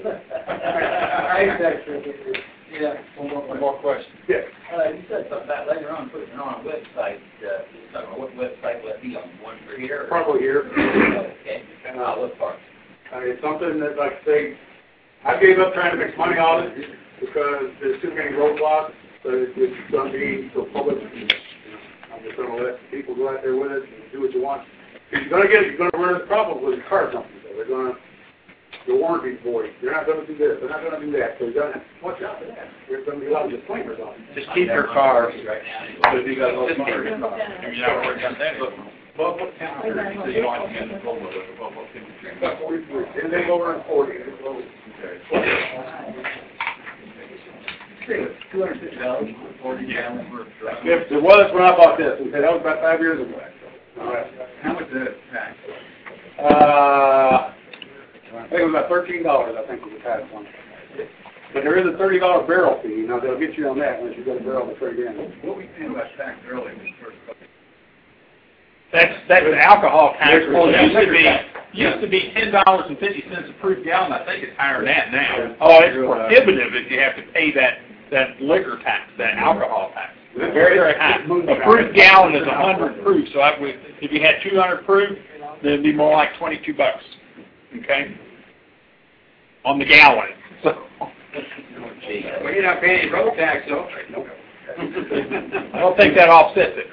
Yeah, one more, one more question. Yeah. Uh, you said something about later on putting it on a website. Uh, just talking about what website will it be on? One for here? Or? Probably here. Okay. And, I'll uh, look for it. uh, it's something that, like I say, I gave up trying to make money on it because there's too many roadblocks. So it's, it's going to be so public. You know, I'm just going to let people go out there with it and do what you want. If you're going to get it, you're going to run into problems with the car companies. They're going to, the warranty void. They're not going to do this. They're not going to do that. So you got to watch out for that. There's going to be a lot of disclaimers on it. Just keep your cars. Right now. If you got a little car. You're not worried about that. Above what temperature? So you don't want to get in the cold weather. Above what temperature? About forty-three. And they go around forty. It's low. Two hundred fifty dollars for forty gallons worth of drugs. If it was when I bought this, okay, that was about five years ago. All right. How much did it tax? Uh, I think it was about thirteen dollars, I think, was the tax on it. But there is a thirty dollar barrel fee. Now, they'll get you on that once you got a barrel to trade in. What we saying about tax earlier in the first couple? That's, that's an alcohol tax. Well, It used to be, Used to be ten dollars and fifty cents a proof gallon. I think it's higher than that now. oh, it's prohibitive if you have to pay that, that liquor tax, that alcohol tax. Very, very high. A proof gallon is a hundred proof, so I would, if you had two hundred proof, then it'd be more like twenty-two bucks, okay? On the gallon, so. Well, you're not paying any road tax, though. I don't think that offsets it.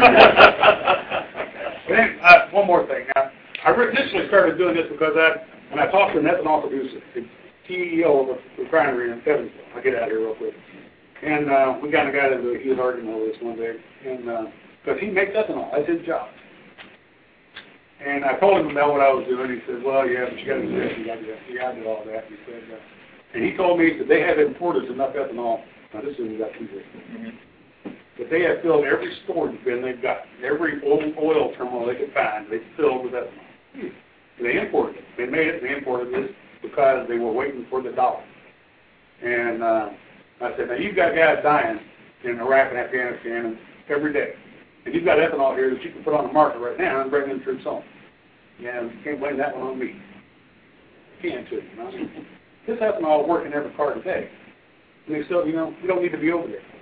Then, uh, one more thing. Now, I initially started doing this because I, when I talked to an ethanol producer, the C E O of a refinery in Evansville, I'll get out of here real quick. And uh, we got a guy that he was arguing over this one day, and because uh, he makes ethanol, that's his job. And I told him about what I was doing. He said, "Well, yeah, but you got to do this, you got to do that." Yeah, I did all that. He said, uh, and he told me that they have imported enough ethanol. Now this is got two years. But they have filled every storage bin they've got, every old oil terminal they could find. They filled with ethanol. They imported it. They made it. They imported it because they were waiting for the dollar. And uh, I said, now you've got guys dying in Iraq and Afghanistan every day. And you've got ethanol here that you can put on the market right now and bring them troops home. Yeah, you can't blame that one on me. You can't too. You know? This ethanol is working every car today. And they still, you know, you don't need to be over there.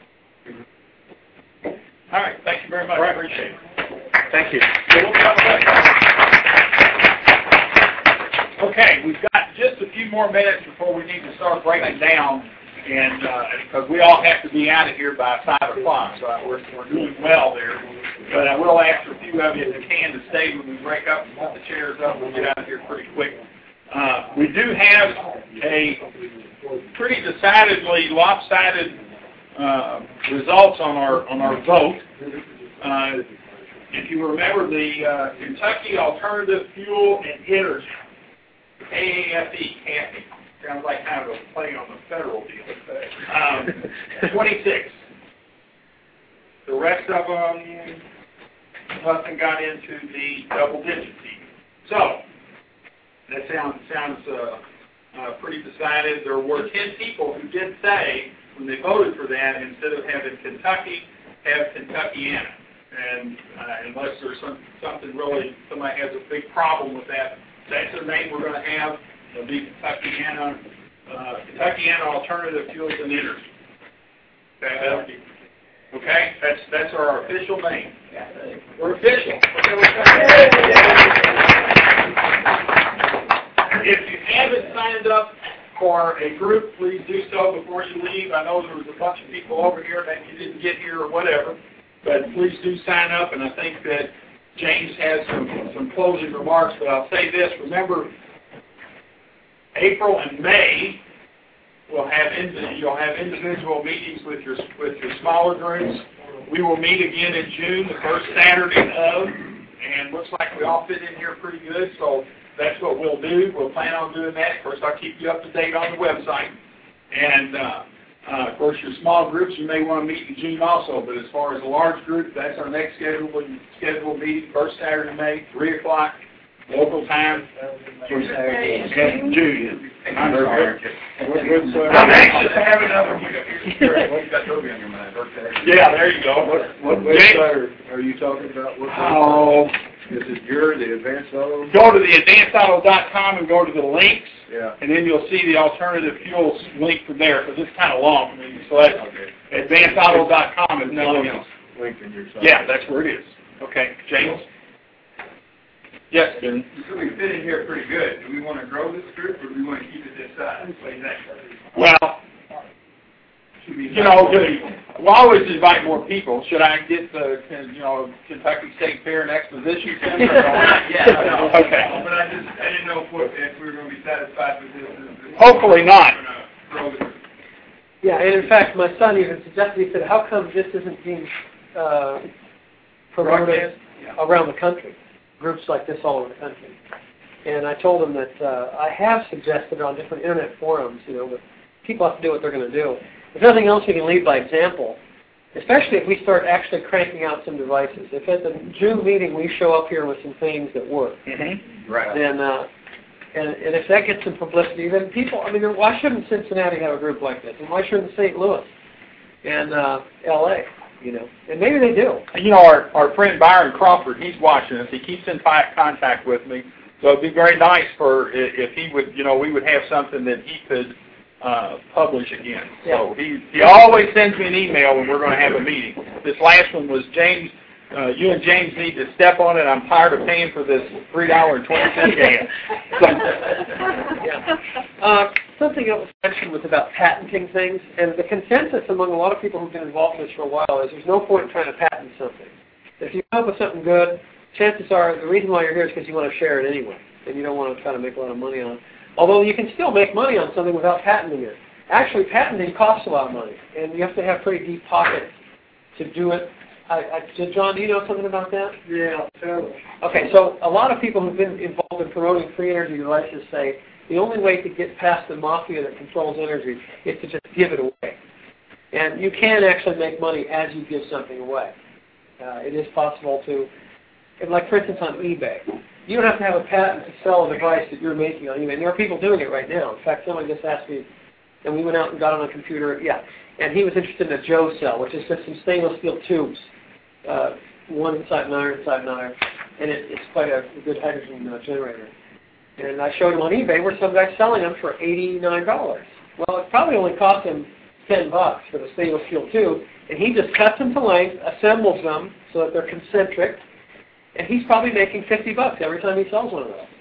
All right, thank you very much. I appreciate it. Thank you. Okay, we've got just a few more minutes before we need to start breaking down, and because we all have to be out of here by five o'clock, so we're we're doing well there. But I will ask a few of you if you can to stay when we break up and put the chairs up, and we'll get out of here pretty quick. Uh, we do have a pretty decidedly lopsided uh, results on our on our vote. Uh, if you remember the uh, Kentucky Alternative Fuel and Energy, A A F E, C A F E, sounds like kind of a play on the federal deal. Um, twenty-six. The rest of them, nothing got into the double digits. So that sounds sounds uh, uh, pretty decided. There were ten people who did say when they voted for that, instead of having Kentucky, have Kentuckiana. And uh, unless there's some, something really, somebody has a big problem with that, that's the name we're going to have. It'll be Kentuckiana, uh, Kentuckiana Alternative Fuels and Energy. That, okay, that's that's our official name. We're official. Okay, if you haven't signed up for a group, please do so before you leave. I know there was a bunch of people over here that you didn't get here or whatever, but please do sign up. And I think that James has some, some closing remarks, but I'll say this. Remember, April and May, we'll have you'll have individual meetings with your with your smaller groups. We will meet again in June, the first Saturday of, and looks like we all fit in here pretty good. So that's what we'll do. We'll plan on doing that. Of course, I'll keep you up to date on the website. And uh, uh, of course, your small groups you may want to meet in June also. But as far as a large group, that's our next scheduled scheduled meeting, first Saturday in May, three o'clock. Local time, June. June. I'm sorry. I'm anxious to have another one. You got Toby on your mind. Yeah, there you go. What, what website are you talking about? What oh, is it your, the Advanced Auto? Go to the advanced auto dot com and go to the links, yeah. and then you'll see the alternative fuels link from there, because it's kind of long. So that's okay. advanced auto dot com is nothing else. Link in your site. Yeah, that's where it is. Okay, James? Yes, Ben. So we fit in here pretty good. Do we want to grow this group, or do we want to keep it this size? Well, you know, we'll always invite more people. Should I get the, you know, Kentucky State Fair and Exposition Center? Yeah. Okay. But I just, I didn't know if, if we were going to be satisfied with this. Hopefully not. Yeah, and in fact, my son even suggested, he said, how come this isn't being uh, promoted around the country? Groups like this all over the country. And I told them that uh, I have suggested on different internet forums, you know, that people have to do what they're going to do. If nothing else, we can lead by example, especially if we start actually cranking out some devices. If at the June meeting we show up here with some things that work, mm-hmm. right. then, uh, and, and if that gets some publicity, then people, I mean, why shouldn't Cincinnati have a group like this? And why shouldn't Saint Louis and uh, L A? You know, and maybe they do. You know, our, our friend Byron Crawford, he's watching us. He keeps in contact with me. So it'd be very nice for if he would, you know, we would have something that he could uh, publish again. Yeah. So he, he always sends me an email when we're going to have a meeting. This last one was, James, uh, you and James need to step on it. I'm tired of paying for this three dollars and twenty cents can. So, yeah. Uh, something that was mentioned was about patenting things, and the consensus among a lot of people who've been involved in this for a while is there's no point in trying to patent something. If you come up with something good, chances are the reason why you're here is because you want to share it anyway, and you don't want to try to make a lot of money on it. Although you can still make money on something without patenting it. Actually, patenting costs a lot of money, and you have to have pretty deep pockets to do it. I, I, John, do you know something about that? Yeah, totally. Okay, so a lot of people who've been involved in promoting free energy devices say the only way to get past the mafia that controls energy is to just give it away. And you can actually make money as you give something away. Uh, it is possible to, like for instance on eBay, you don't have to have a patent to sell a device that you're making on eBay. And there are people doing it right now. In fact, someone just asked me, and we went out and got on a computer, yeah, and he was interested in a Joe cell, which is just some stainless steel tubes, uh, one inside another, inside another, and it, it's quite a good hydrogen uh, generator. And I showed him on eBay where some guy's selling them for eighty-nine dollars. Well, it probably only cost him ten bucks for the stainless steel tube, and he just cuts them to length, assembles them so that they're concentric, and he's probably making fifty bucks every time he sells one of those.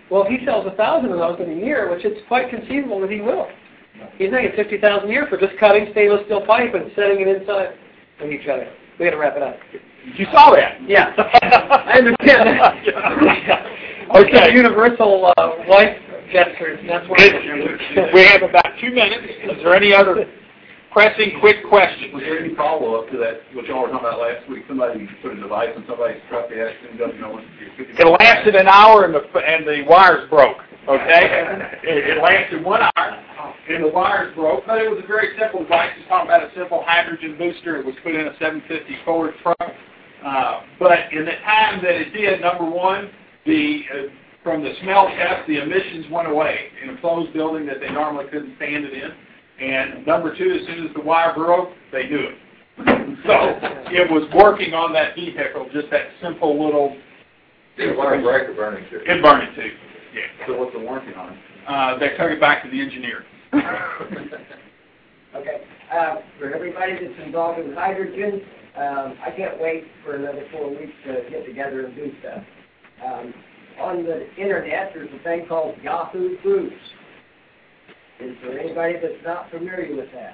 Well, if he sells a thousand of those in a year, which it's quite conceivable that he will, he's making fifty thousand a year for just cutting stainless steel pipe and setting it inside of each other. We got to wrap it up. You saw that? Yeah. I understand that. Okay. Universal uh, life gestures. That's what we have about two minutes. Is there any other pressing, quick questions? Was there any follow-up to that, what y'all were talking about last week? Somebody put a device in somebody's truck, they actually doesn't know what to do. It lasted an hour and the and the wires broke. Okay, it, it lasted one hour and the wires broke, but it was a very simple device. It's talking about a simple hydrogen booster. It was put in a seven fifty Ford truck. Uh, but in the time that it did, number one, the uh, from the smell test, the emissions went away in a closed building that they normally couldn't stand it in. And number two, as soon as the wire broke, they knew it. So it was working on that vehicle, just that simple little... Did the wire break or burning too? It burned it too, yeah. So what's the warranty on it? Uh, they took it back to the engineer. Okay, uh, for everybody that's involved in hydrogen, um, I can't wait for another four weeks to get together and do stuff. Um, on the internet, there's a thing called Yahoo Groups. Is there anybody that's not familiar with that?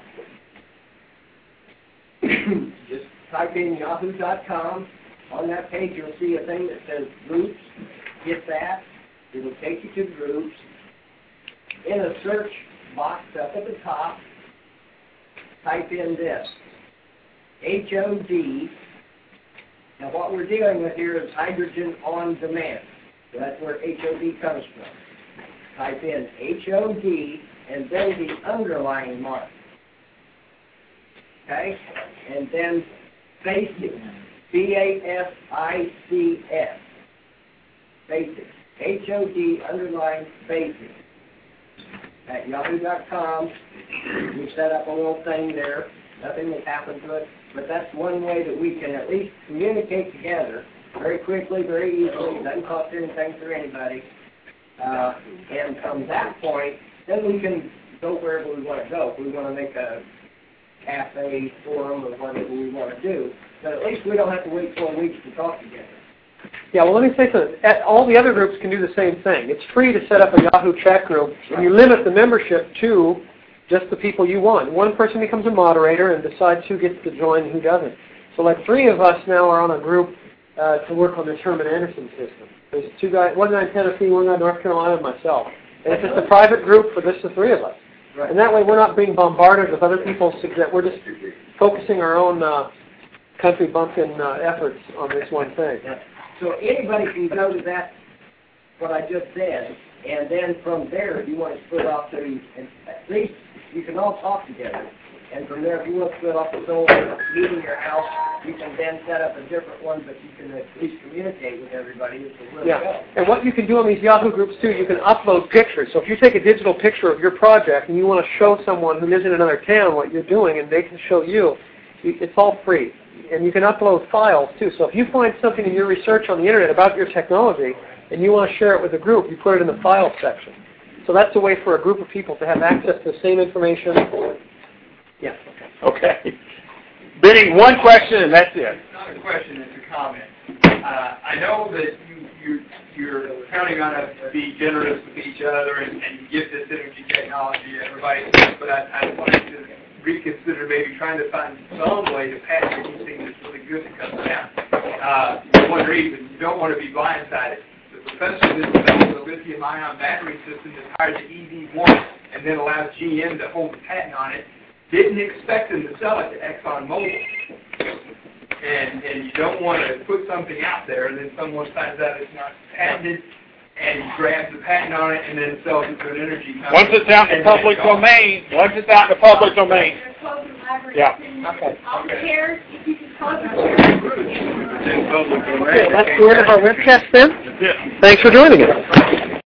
Just type in yahoo dot com. On that page, you'll see a thing that says groups. Hit that. It'll take you to groups. In a search box up at the top, type in this, H O D. Now what we're dealing with here is hydrogen on demand. So that's where H O D comes from. Type in H O D and then the underlying mark. Okay? And then BASIC. B A S I C S. BASIC. H O D underline BASIC. At yahoo dot com. We set up a little thing there. Nothing will happen to it. But that's one way that we can at least communicate together very quickly, very easily. It doesn't cost anything for anybody. Uh, and from that point, then we can go wherever we want to go. If we want to make a cafe, forum, or whatever we want to do. But at least we don't have to wait four weeks to talk together. Yeah, well, let me say something. All the other groups can do the same thing. It's free to set up a Yahoo chat group, and you limit the membership to just the people you want. One person becomes a moderator and decides who gets to join and who doesn't. So like three of us now are on a group uh, to work on this Herman Anderson system. There's two guys, one guy in Tennessee, one guy in North Carolina, and myself. And it's just a private group for just the three of us. Right. And that way we're not being bombarded with other people's suggest. We're just focusing our own uh, country bumpkin uh, efforts on this one thing. Yeah. So anybody can go to that, what I just said, and then from there, if you want to split off to, and at least you can all talk together. And from there, if you want to split off to someone meeting your house, you can then set up a different one, but you can at least communicate with everybody as to where Yeah, to go. and what you can do on these Yahoo groups too, you can upload pictures. So if you take a digital picture of your project and you want to show someone who lives in another town what you're doing, and they can show you, it's all free. And you can upload files too. So if you find something in your research on the internet about your technology and you want to share it with a group, you put it in the file section. So that's a way for a group of people to have access to the same information. Yeah. Okay. Bidding one question and that's it. It's not a question, it's a comment. Uh, I know that you, you, you're counting on us to be generous with each other and, and give this energy technology to everybody, but I, I wanted to reconsider maybe trying to find some way to patent anything that's really good that comes down. Uh, for one reason, you don't want to be blindsided. The professor that developed the lithium-ion battery system that hired the E V one and then allowed G M to hold the patent on it didn't expect them to sell it to ExxonMobil. And, and you don't want to put something out there and then someone finds out it's not patented and grabs the patent on it and then sells it to an energy company. Once it's out in the public domain, once it's out in the public domain. Yeah. Okay. All the chairs, if you can close the chairs. Okay, that's the end of our webcast then. Yeah. Thanks for joining us.